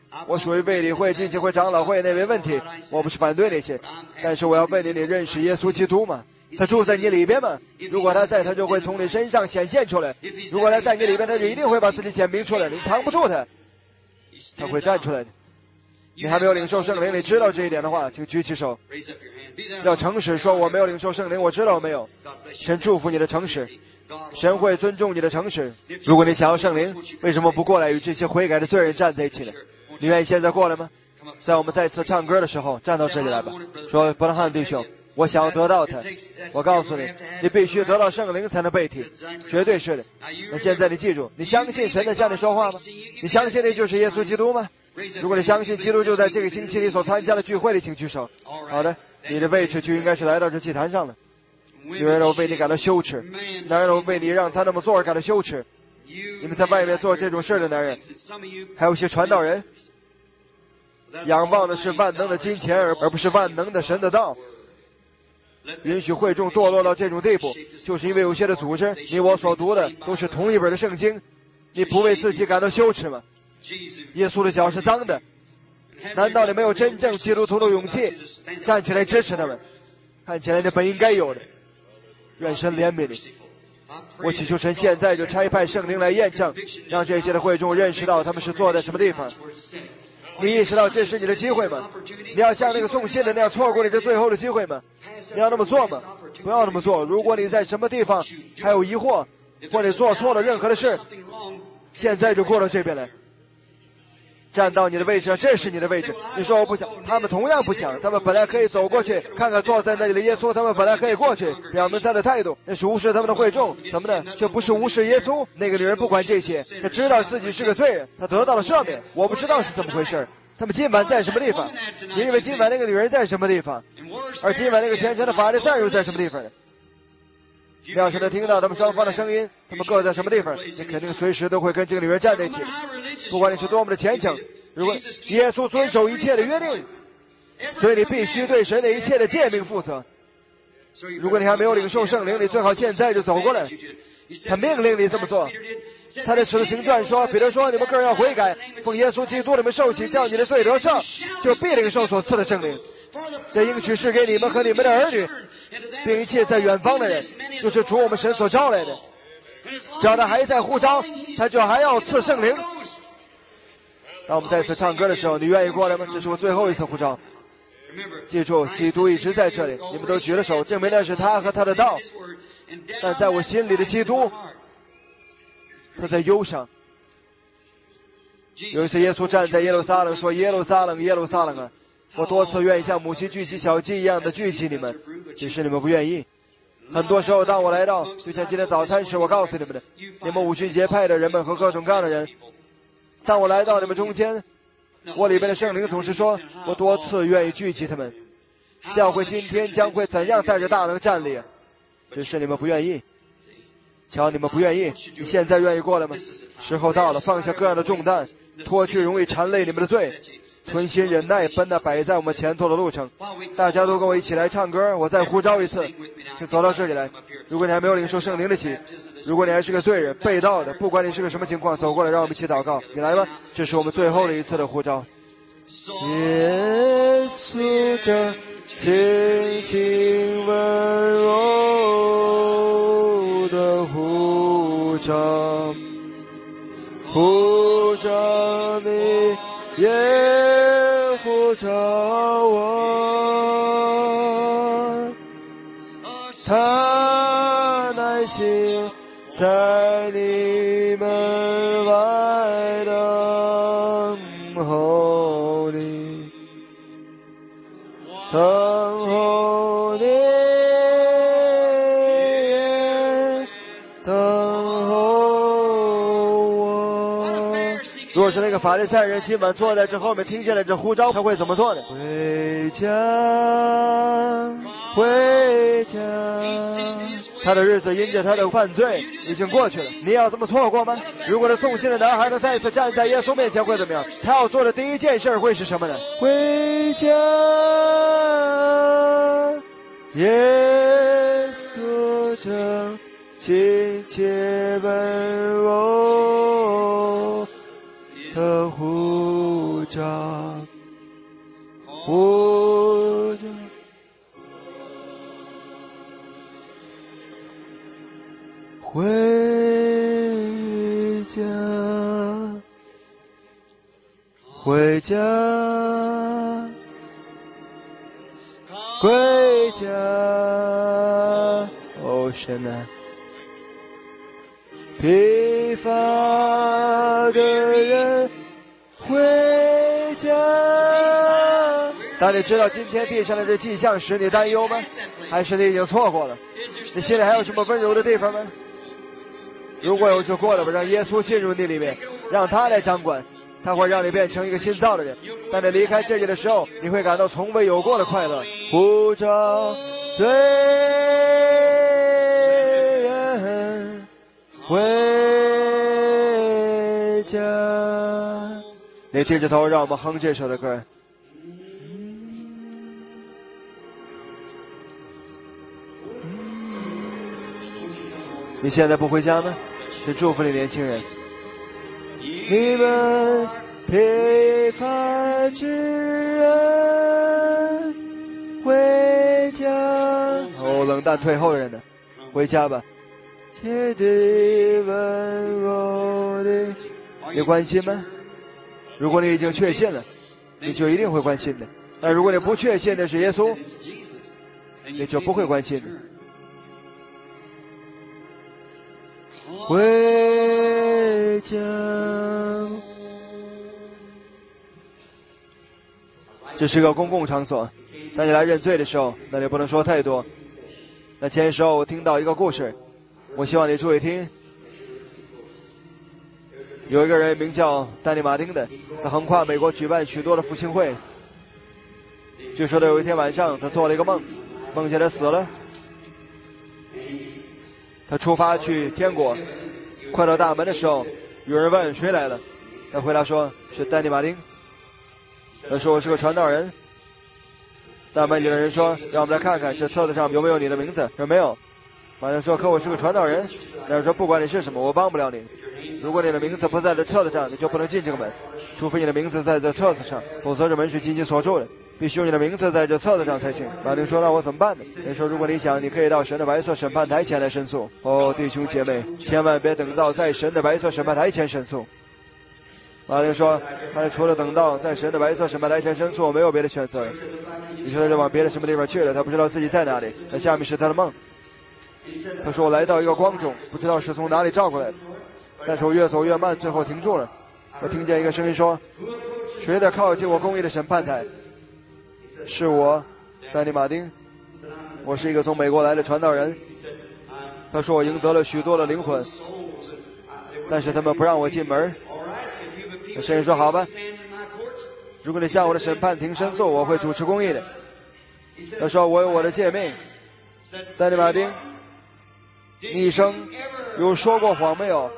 我属于卫理会、浸信会、长老会，那没问题，我不是反对那些，但是我要问你，你认识耶稣基督吗？他住在你里边吗？如果他在，他就会从你身上显现出来；如果他在你里边，他就一定会把自己显明出来，你藏不住他，他会站出来的。你还没有领受圣灵，你知道这一点的话，请举起手，要诚实说，我没有领受圣灵，我知道我没有。神祝福你的诚实，神会尊重你的诚实。如果你想要圣灵，为什么不过来与这些悔改的罪人站在一起呢？你愿意现在过来吗？在我们再次唱歌的时候，站到这里来吧。说，伯拉罕弟兄，我想要得到他。我告诉你，你必须得到圣灵才能被提，绝对是的。那现在你记住，你相信神在向你说话吗？你相信那就是耶稣基督吗？如果你相信基督就在这个星期你所参加的聚会里，请举手。好的，你的位置就应该是来到这祭坛上了。女人，我为你感到羞耻；男人，我为你让他那么做而感到羞耻。你们在外面做这种事的男人，还有一些传道人，仰望的是万能的金钱，而而不是万能的神的道。允许会众堕落到这种地步，就是因为有些的组织，你我所读的都是同一本的圣经，你不为自己感到羞耻吗？耶稣的脚是脏的，难道你没有真正基督徒的勇气站起来支持他们？看起来你本应该有的。愿神怜悯你。我祈求神现在就差派圣灵来验证，让这些的会众认识到他们是坐在什么地方。你意识到这是你的机会吗？你要像那个送信的那样错过你这最后的机会吗？你要那么做吗？不要那么做。如果你在什么地方还有疑惑，或者做错了任何的事，现在就过到这边来，站到你的位置上，这是你的位置。你说我不想，他们同样不想，他们本来可以走过去看看坐在那里的耶稣，他们本来可以过去表明他的态度，那是无视他们的会众，怎么呢？这不是无视耶稣。那个女人不管这些，她知道自己是个罪人，她得到了赦免。我不知道是怎么回事，他们今晚在什么地方？你以为今晚那个女人在什么地方？而今晚那个虔诚的法利赛人又在什么地方呢？你要是能听到他们双方的声音，他们各在什么地方，你肯定随时都会跟这个女人站在一起。不管你是多么的虔诚，如果耶稣遵守一切的约定，所以你必须对神的一切的诫命负责。如果你还没有领受圣灵，你最好现在就走过来。他命令你这么做。他的使徒行传说，彼得说，你们个人要悔改，奉耶稣基督你们受洗，叫你的罪得赦，就必领受所赐的圣灵。这应许是给你们和你们的儿女，并一切在远方的人，就是主我们神所招来的。只要他还在呼召，他就还要赐圣灵。当我们再次唱歌的时候，你愿意过来吗？这是我最后一次呼召。记住，基督一直在这里，你们都举了手，证明那是他和他的道。但在我心里的基督，他在忧伤。有一次耶稣站在耶路撒冷说，耶路撒冷，耶路撒冷啊，我多次愿意像母鸡聚集小鸡一样的聚集你们，只是你们不愿意。很多时候当我来到，就像今天早餐时我告诉你们的，你们五旬节派的人们和各种各样的人，当我来到你们中间，我里边的圣灵总是说，我多次愿意聚集他们。教会今天将会怎样带着大能站立，只是你们不愿意。瞧，你们不愿意，你现在愿意过来吗？时候到了，放下各样的重担，脱去容易缠累你们的罪，存心忍耐，奔那摆在我们前头的路程。大家都跟我一起来唱歌，我再呼召一次，就走到这里来。如果你还没有领受圣灵的洗，如果你还是个罪人，被盗的，不管你是个什么情况，走过来，让我们一起祷告。你来吗？这是我们最后的一次的呼召。耶稣这轻轻温柔的呼召，呼召你，也呼召我，他耐心在你门外等候你，等候你，等候我。如果是那个法利赛人今晚坐在这后面听见了这呼召，他会怎么做呢？回家，回家。他的日子因着他的犯罪已经过去了，你要这么错过吗？如果这送信的男孩能再一次站在耶稣面前会怎么样？他要做的第一件事会是什么呢？回家，耶稣正亲切温柔的呼呼召，呼召，回家，回家，归家。哦，神啊！疲乏的人回家。当你知道今天地上的这迹象使你担忧吗？还是你已经错过了？你心里还有什么温柔的地方吗？如果有就过了吧，让耶稣进入你里面，让他来掌管，他会让你变成一个新造的人。当你离开这里的时候，你会感到从未有过的快乐。呼召罪人回家。你低着头，让我们哼这首的歌。你现在不回家吗？请祝福你年轻人。你们疲乏之人回家。哦，冷淡退后的人呢？回家吧。切地温柔的，你关心吗？如果你已经确信了，你就一定会关心的。但如果你不确信的是耶稣，你就不会关心的。回家。这是个公共场所，当你来认罪的时候，那你不能说太多。那前时候我听到一个故事，我希望你注意听。有一个人名叫丹尼马丁的，在横跨美国举办许多的复兴会。据说的有一天晚上，他做了一个梦，梦见他死了。他出发去天国，快到大门的时候，有人问谁来了，他回答说是丹尼马丁。他说我是个传道人。大门里的人说让我们来看看这册子上有没有你的名字。说没有。马丁说可我是个传道人。那人说不管你是什么，我帮不了你。如果你的名字不在这册子上，你就不能进这个门，除非你的名字在这册子上，否则这门是紧紧锁住的，必须有你的名字在这册子上才行。马丁说那我怎么办呢？人说如果你想，你可以到神的白色审判台前来申诉。哦，弟兄姐妹，千万别等到在神的白色审判台前申诉。马丁说他除了等到在神的白色审判台前申诉，没有别的选择。你说他就往别的什么地方去了，他不知道自己在哪里。那下面是他的梦。他说我来到一个光中，不知道是从哪里照过来的，但是我越走越慢，最后停住了。我听见一个声音说谁在靠近我公义的审判台？是我，丹尼马丁。我是一个从美国来的传道人。他说我赢得了许多的灵魂，但是他们不让我进门。那声音说好吧，如果你向我的审判庭申诉，我会主持公义的。他说我有我的诫命。丹尼马丁，你一生有说过谎没有？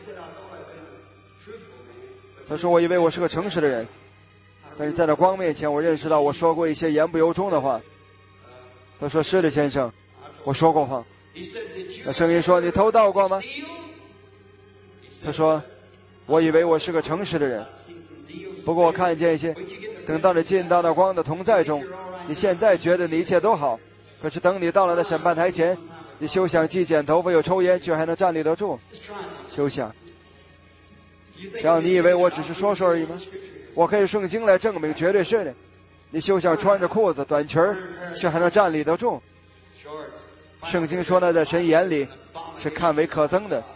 他说我以为我是个诚实的人，但是在那光面前我认识到我说过一些言不由衷的话。他说是的先生，我说过谎。那声音说你偷盗过吗？他说我以为我是个诚实的人，不过我看见一些，等到你进到那光的同在中，你现在觉得你一切都好，可是等你到了那审判台前，你休想既剪头发又抽烟，却还能站立得住。休想。像你以为我只是说说而已吗？我可以圣经来证明，绝对是的。你休想穿着裤子短裙却还能站立得住。圣经说那在神眼里是看为可憎的。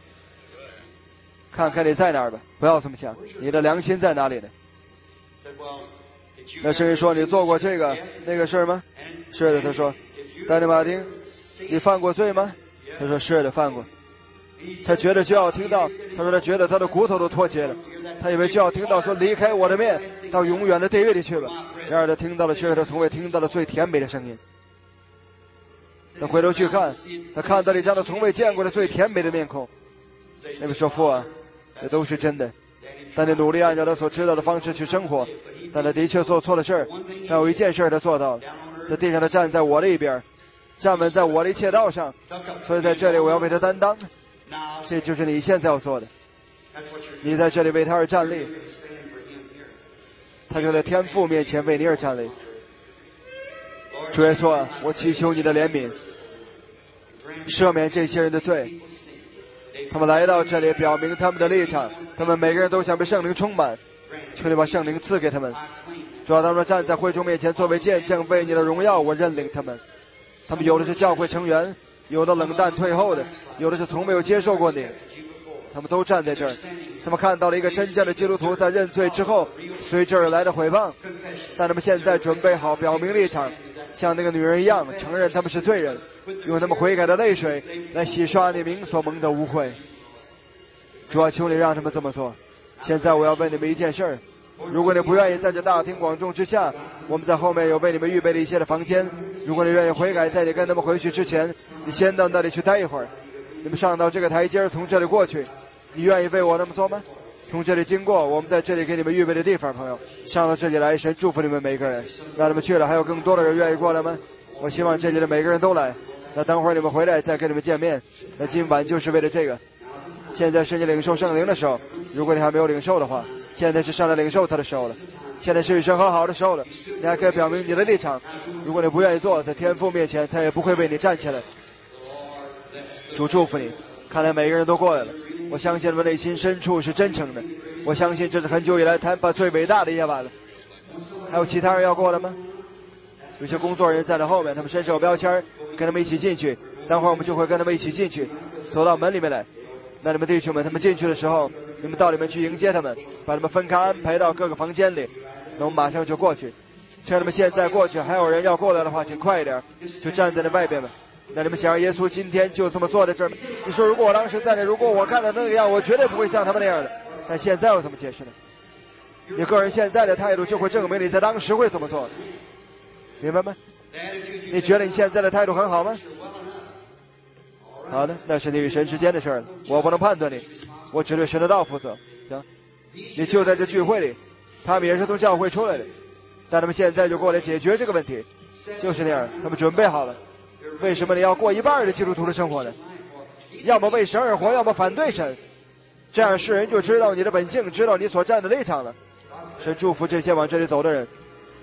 看看你在哪儿吧，不要这么想，你的良心在哪里呢？那圣人说你做过这个那个事儿吗？是的。他说丹尼马丁，你犯过罪吗？他说是的，犯过。他觉得就要听到，他说他觉得他的骨头都脱节了，他以为就要听到说离开我的面，到永远的地狱里去吧。然而他听到了却是他从未听到的最甜美的声音。他回头去看，他看到了一张他从未见过的最甜美的面孔。那位说父啊，这都是真的，但你努力按照他所知道的方式去生活，但他的确做错了事儿。但有一件事他做到了，在地上他站在我的一边，站稳在我的一切道上，所以在这里我要为他担当。这就是你现在要做的，你在这里为他而站立。 他就在天父面前为你而站立。主耶稣啊，我祈求你的怜悯，赦免这些人的罪。他们来到这里表明他们的立场，他们每个人都想被圣灵充满，求你把圣灵赐给他们。主要他们站在会众面前作为见证，为你的荣耀我认领他们。他们有的是教会成员，有的冷淡退后的，有的是从没有接受过你，他们都站在这儿。他们看到了一个真正的基督徒在认罪之后随之而来的毁谤，但他们现在准备好表明立场，像那个女人一样承认他们是罪人，用他们悔改的泪水来洗刷你名所蒙的污秽。主啊，求你让他们这么做。现在我要问你们一件事儿，如果你不愿意在这大庭广众之下，我们在后面有为你们预备了一些的房间，如果你愿意悔改，在你跟他们回去之前，你先到那里去待一会儿，你们上到这个台阶从这里过去，你愿意为我那么做吗？从这里经过我们在这里给你们预备的地方，朋友上到这里来，神祝福你们每个人。那你们去了，还有更多的人愿意过来吗？我希望这里的每个人都来。那等会儿你们回来再跟你们见面，那今晚就是为了这个。现在是你领受圣灵的时候，如果你还没有领受的话，现在是上来领受他的时候了，现在是与神和好的时候了。你还可以表明你的立场，如果你不愿意做，在天父面前他也不会为你站起来。主祝福你，看来每个人都过来了，我相信你们内心深处是真诚的，我相信这是很久以来谈把最伟大的夜晚了。还有其他人要过来吗？有些工作人员站在后面，他们身上有标签，跟他们一起进去，待会儿我们就会跟他们一起进去，走到门里面来。那你们弟兄们，他们进去的时候，你们到里面去迎接他们，把他们分开安排到各个房间里，那我们马上就过去。趁你们现在过去，还有人要过来的话，请快一点，就站在那外边吧。那你们想让耶稣今天就这么坐在这儿吗？你说如果我当时在那，如果我看到那个样，我绝对不会像他们那样的。但现在我怎么解释呢？你个人现在的态度就会证明你在当时会怎么做，明白吗？你觉得你现在的态度很好吗？好的，那是你与神之间的事儿了，我不能判断你，我只对神的道负责。行，你就在这聚会里，他们也是从教会出来的，但他们现在就过来解决这个问题，就是那样，他们准备好了。为什么你要过一半的基督徒的生活呢？要么为神而活，要么反对神，这样世人就知道你的本性，知道你所站的立场了。神祝福这些往这里走的人，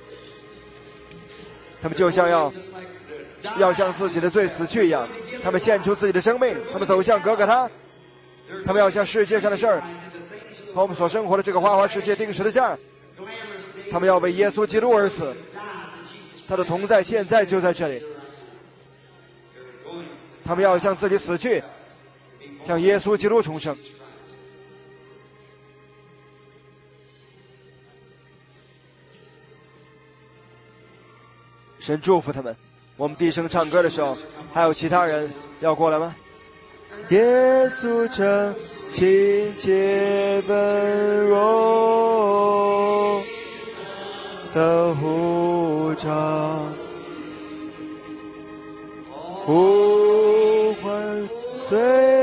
他们就像要要向自己的罪死去一样，他们献出自己的生命，他们走向哥哥他，他们要向世界上的事儿和我们所生活的这个花花世界定时的价，他们要为耶稣基督而死，他的同在现在就在这里。他们要向自己死去，向耶稣基督重生。神祝福他们。我们低声唱歌的时候，还有其他人要过来吗？耶稣这亲切温柔的呼召，呼唤罪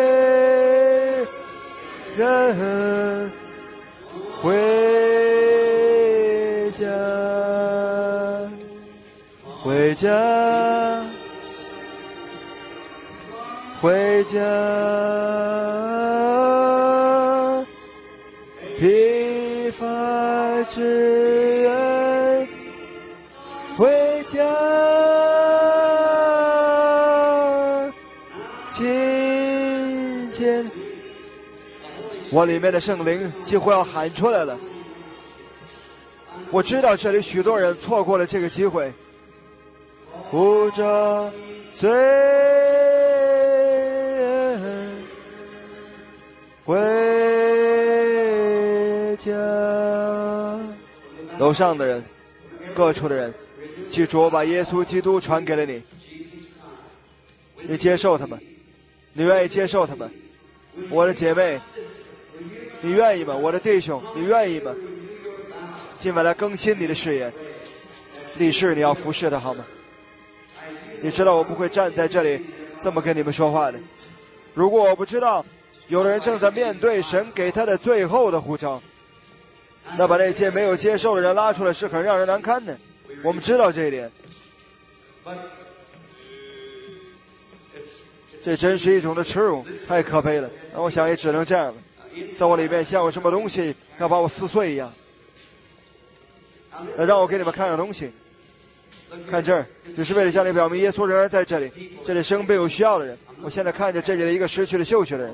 人回家，回家，回家，疲乏之人回家，亲近。我里面的圣灵几乎要喊出来了。我知道这里许多人错过了这个机会。呼着罪人回家。楼上的人，各处的人，记住我把耶稣基督传给了你，你接受他们，你愿意接受他们。我的姐妹，你愿意吗？我的弟兄，你愿意吗？今晚来更新你的誓言，立誓你要服侍他，好吗？你知道我不会站在这里这么跟你们说话的。如果我不知道有的人正在面对神给他的最后的呼召，那把那些没有接受的人拉出来是很让人难堪的。我们知道这一点，这真是一种的耻辱，太可悲了。那我想也只能这样了，在我里面像有什么东西要把我撕碎一样。 那让我给你们看个东西，看这儿，只是为了向你表明耶稣仍然在这里，这里生病有需要的人。我现在看着这里的一个失去了嗅觉的人，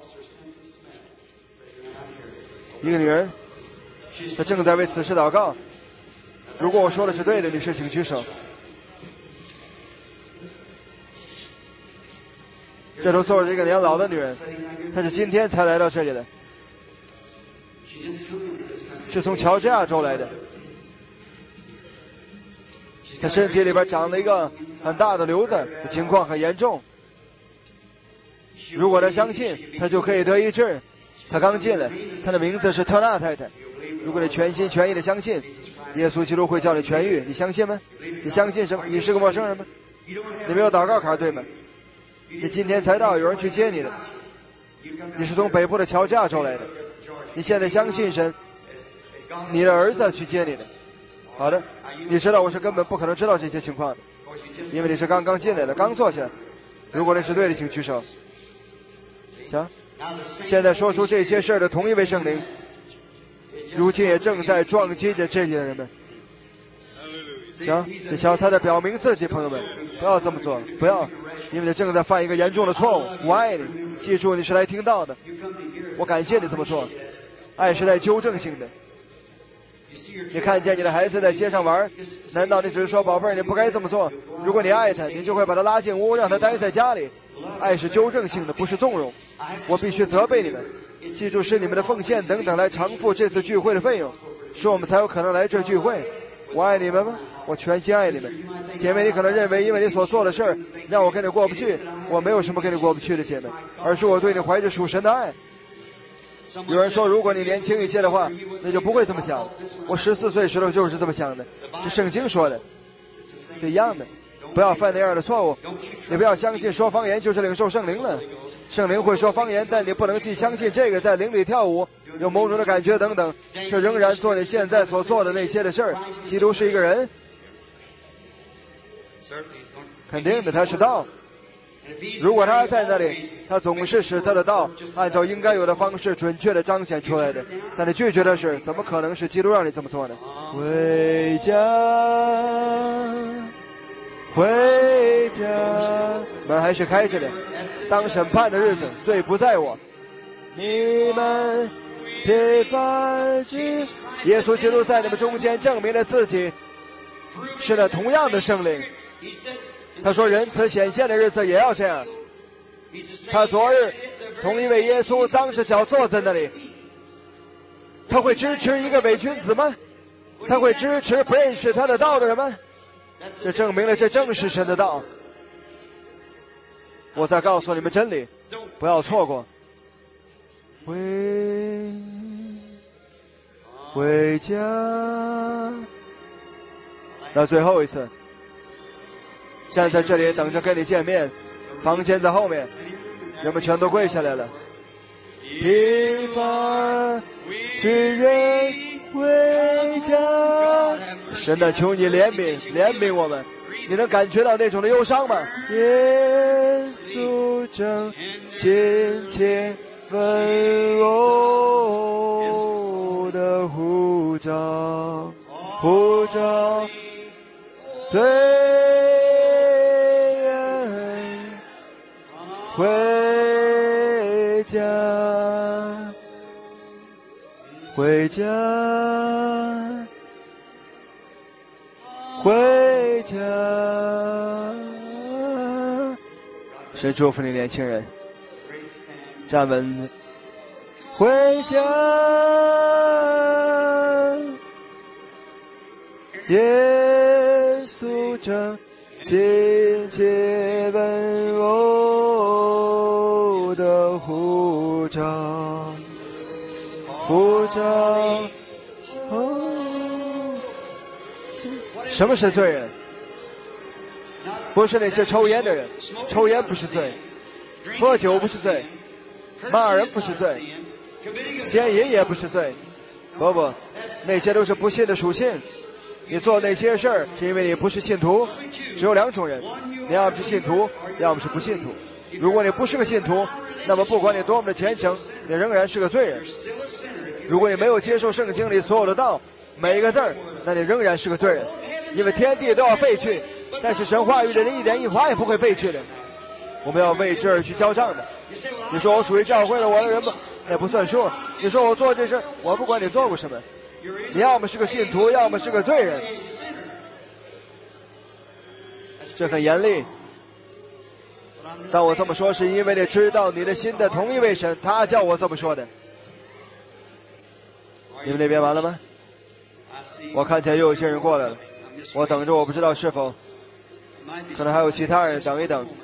一个女人，她正在为此事祷告。如果我说的是对的，女士请举手。这头坐着一个年老的女人，她是今天才来到这里的，是从乔治亚州来的。她身体里边长了一个很大的瘤子，情况很严重。如果她相信，她就可以得医治。她刚进来，她的名字是特纳太太。如果你全心全意的相信，耶稣基督会叫你痊愈，你相信吗？你相信什么？你是个陌生人吗？你没有祷告卡对吗？你今天才到，有人去接你的。你是从北部的乔治亚州来的，你现在相信神，你的儿子去接你的。好的，你知道我是根本不可能知道这些情况的，因为你是刚刚进来的，刚坐下。如果那是对的，请举手。行，现在说出这些事儿的同一位圣灵，如今也正在撞击着这里的人们。行，你瞧，他在表明自己，朋友们，不要这么做，不要，因为你正在犯一个严重的错误。我爱你，记住你是来听到的，我感谢你这么做。爱是带纠正性的。你看见你的孩子在街上玩，难道你只是说宝贝儿你不该这么做？如果你爱他，你就会把他拉进屋，让他待在家里。爱是纠正性的，不是纵容。我必须责备你们，记住是你们的奉献等等来偿付这次聚会的费用，使我们才有可能来这聚会。我爱你们吗？我全心爱你们。姐妹，你可能认为因为你所做的事儿让我跟你过不去，我没有什么跟你过不去的，姐妹，而是我对你怀着属神的爱。有人说，如果你年轻一些的话，那就不会这么想。我十四岁时候就是这么想的，是圣经说的，是一样的。不要犯那样的错误。你不要相信说方言就是领受圣灵了，圣灵会说方言，但你不能既相信这个在灵里跳舞，有某种的感觉等等，却仍然做你现在所做的那些的事儿。基督是一个人，肯定的，他是道。如果他在那里，他总是使他的道按照应该有的方式准确地彰显出来的。但你拒绝的是，怎么可能是基督让你这么做呢？回家，回家，门还是开着的。当审判的日子，罪不在我。你们别犯罪。耶稣基督在你们中间证明了自己是那同样的圣灵。他说仁慈显现的日子也要这样。他昨日同一位耶稣脏着脚坐在那里，他会支持一个伪君子吗？他会支持不认识他的道的人吗？这证明了这正是神的道。我再告诉你们真理，不要错过。回回家，那最后一次站在这里等着跟你见面，房间在后面，人们全都跪下来了。平凡只愿回家，神啊，求你怜悯怜悯我们。你能感觉到那种的忧伤吗？耶稣正亲切问我的呼召，呼召最回家，回家，回家。神祝福你，年轻人，站稳，回家。耶稣正亲切问我的呼召，呼召。哦，什么是罪人？不是那些抽烟的人，抽烟不是罪，喝酒不是罪，骂人不是罪，奸淫也不是罪。不不，那些都是不信的属性。你做那些事儿是因为你不是信徒。只有两种人，你要么是信徒，要么是不信徒。如果你不是个信徒，那么不管你多么的虔诚，你仍然是个罪人。如果你没有接受圣经里所有的道， 每一个字儿，那你仍然是个罪人，因为天地都要废去，但是神话语里的一点一划也不会废去的。我们要为这儿去交账的。你说我属于教会了，我的人不，那不算数。你说我做这事，我不管你做过什么，你要么是个信徒，要么是个罪人。这很严厉，但我这么说是因为你知道你的心的同一位神，他叫我这么说的。你们那边完了吗？我看见又有一些人过来了，我等着，我不知道是否可能还有其他人，等一等。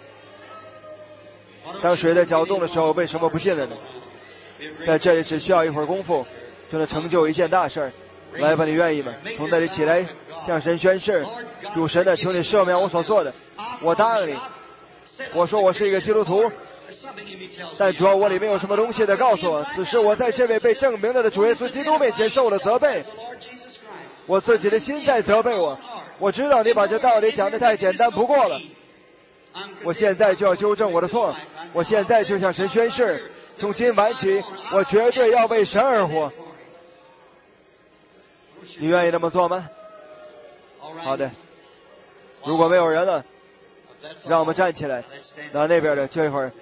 当水在搅动的时候，为什么不进来呢？在这里只需要一会儿功夫，就能成就一件大事儿。来吧，你愿意吗？从那里起来，向神宣誓，主神的，求你赦免我所做的。我答应你，我说我是一个基督徒，但主要我里面有什么东西得告诉我。此时我在这位被证明了的主耶稣基督面前受了责备，我自己的心在责备我。我知道你把这道理讲得太简单不过了，我现在就要纠正我的错，我现在就向神宣誓，从今晚起，我绝对要为神而活。你愿意这么做吗？好的。如果没有人了，让我们站起来。那那边的，就一会儿。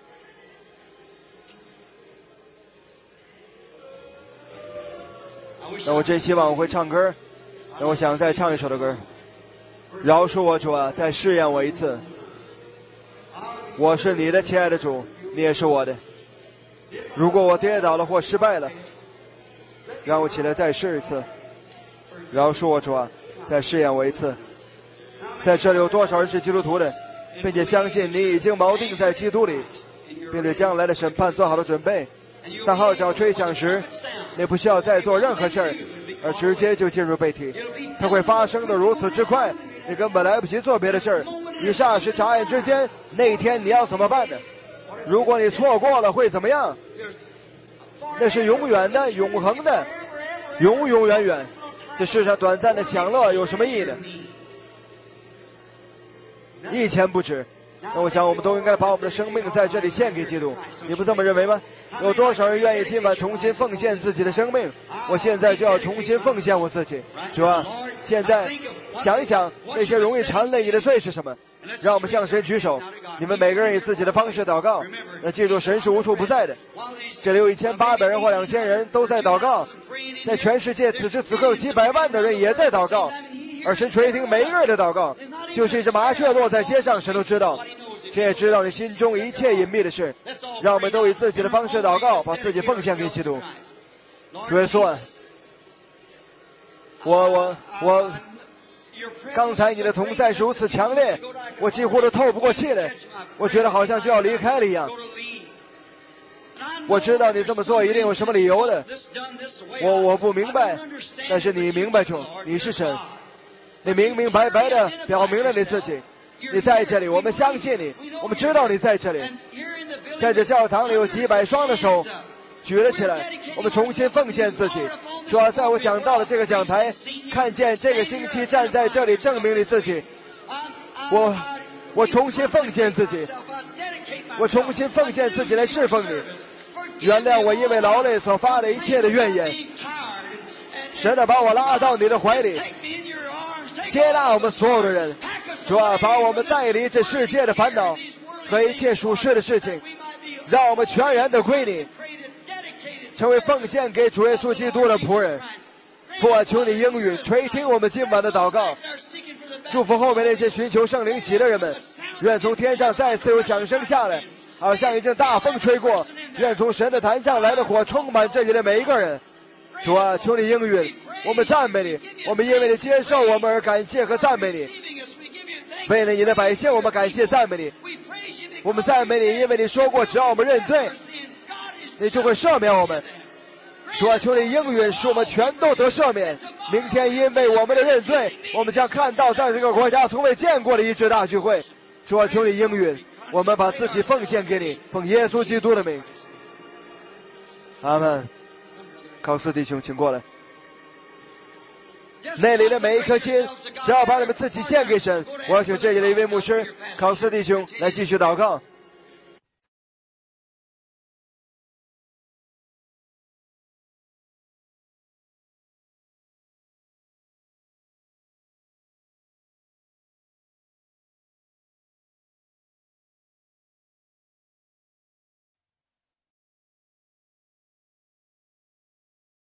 那我真希望我会唱歌，那我想再唱一首的歌。饶恕我主啊，再试验我一次。我是你的亲爱的主，你也是我的。如果我跌倒了或失败了，让我起来再试一次。饶恕我主啊，再试验我一次。在这里有多少人是基督徒的，并且相信你已经锚定在基督里，并对将来的审判做好了准备。当号角吹响时，你不需要再做任何事儿，而直接就进入背体。它会发生的如此之快，你根本来不及做别的事儿。一霎时眨眼之间，那一天你要怎么办呢？如果你错过了会怎么样？那是永远的、永恒的、永永远远。这世上短暂的享乐有什么意义呢？一钱不值。那我想我们都应该把我们的生命在这里献给基督，你不这么认为吗？有多少人愿意今晚重新奉献自己的生命？我现在就要重新奉献我自己。主啊，现在想一想那些容易缠累你的罪是什么，让我们向神举手。你们每个人以自己的方式祷告，那记住神是无处不在的。这里有一千八百人或两千人都在祷告，在全世界此时此刻有几百万的人也在祷告，而神垂听每一个人的祷告。就是一只麻雀落在街上，神都知道，神也知道你心中一切隐秘的事。让我们都以自己的方式祷告，把自己奉献给基督。主耶稣，我我我刚才你的同在如此强烈，我几乎都透不过气来，我觉得好像就要离开了一样。我知道你这么做一定有什么理由的，我我不明白，但是你明白主，你是神，你明明白白的表明了你自己，你在这里，我们相信你，我们知道你在这里。在这教堂里有几百双的手举了起来，我们重新奉献自己。主要在我讲到的这个讲台，看见这个星期站在这里证明你自己，我我重新奉献自己，我重新奉献自己来侍奉你，原谅我因为劳累所发的一切的怨言。神啊，把我拉到你的怀里，接纳我们所有的人。主啊，把我们带离这世界的烦恼和一切属世的事情，让我们全然的归你，成为奉献给主耶稣基督的仆人。父啊，求你应允垂听我们今晚的祷告，祝福后面那些寻求圣灵喜的人们，愿从天上再次有响声下来，好像一阵大风吹过，愿从神的坛上来的火充满这里的每一个人。主啊，求你应允，我们赞美你，我们因为你接受我们而感谢和赞美你。为了你的百姓，我们感谢赞美你，我们赞美你，因为你说过只要我们认罪，你就会赦免我们。主啊，求你应允，使我们全都得赦免。明天因为我们的认罪，我们将看到在这个国家从未见过的一致大聚会。主啊，求你应允，我们把自己奉献给你，奉耶稣基督的名。阿们。考斯弟兄请过来，那里的每一颗心只要把你们自己献给神。我要请这里的一位牧师考斯弟兄来继续祷告。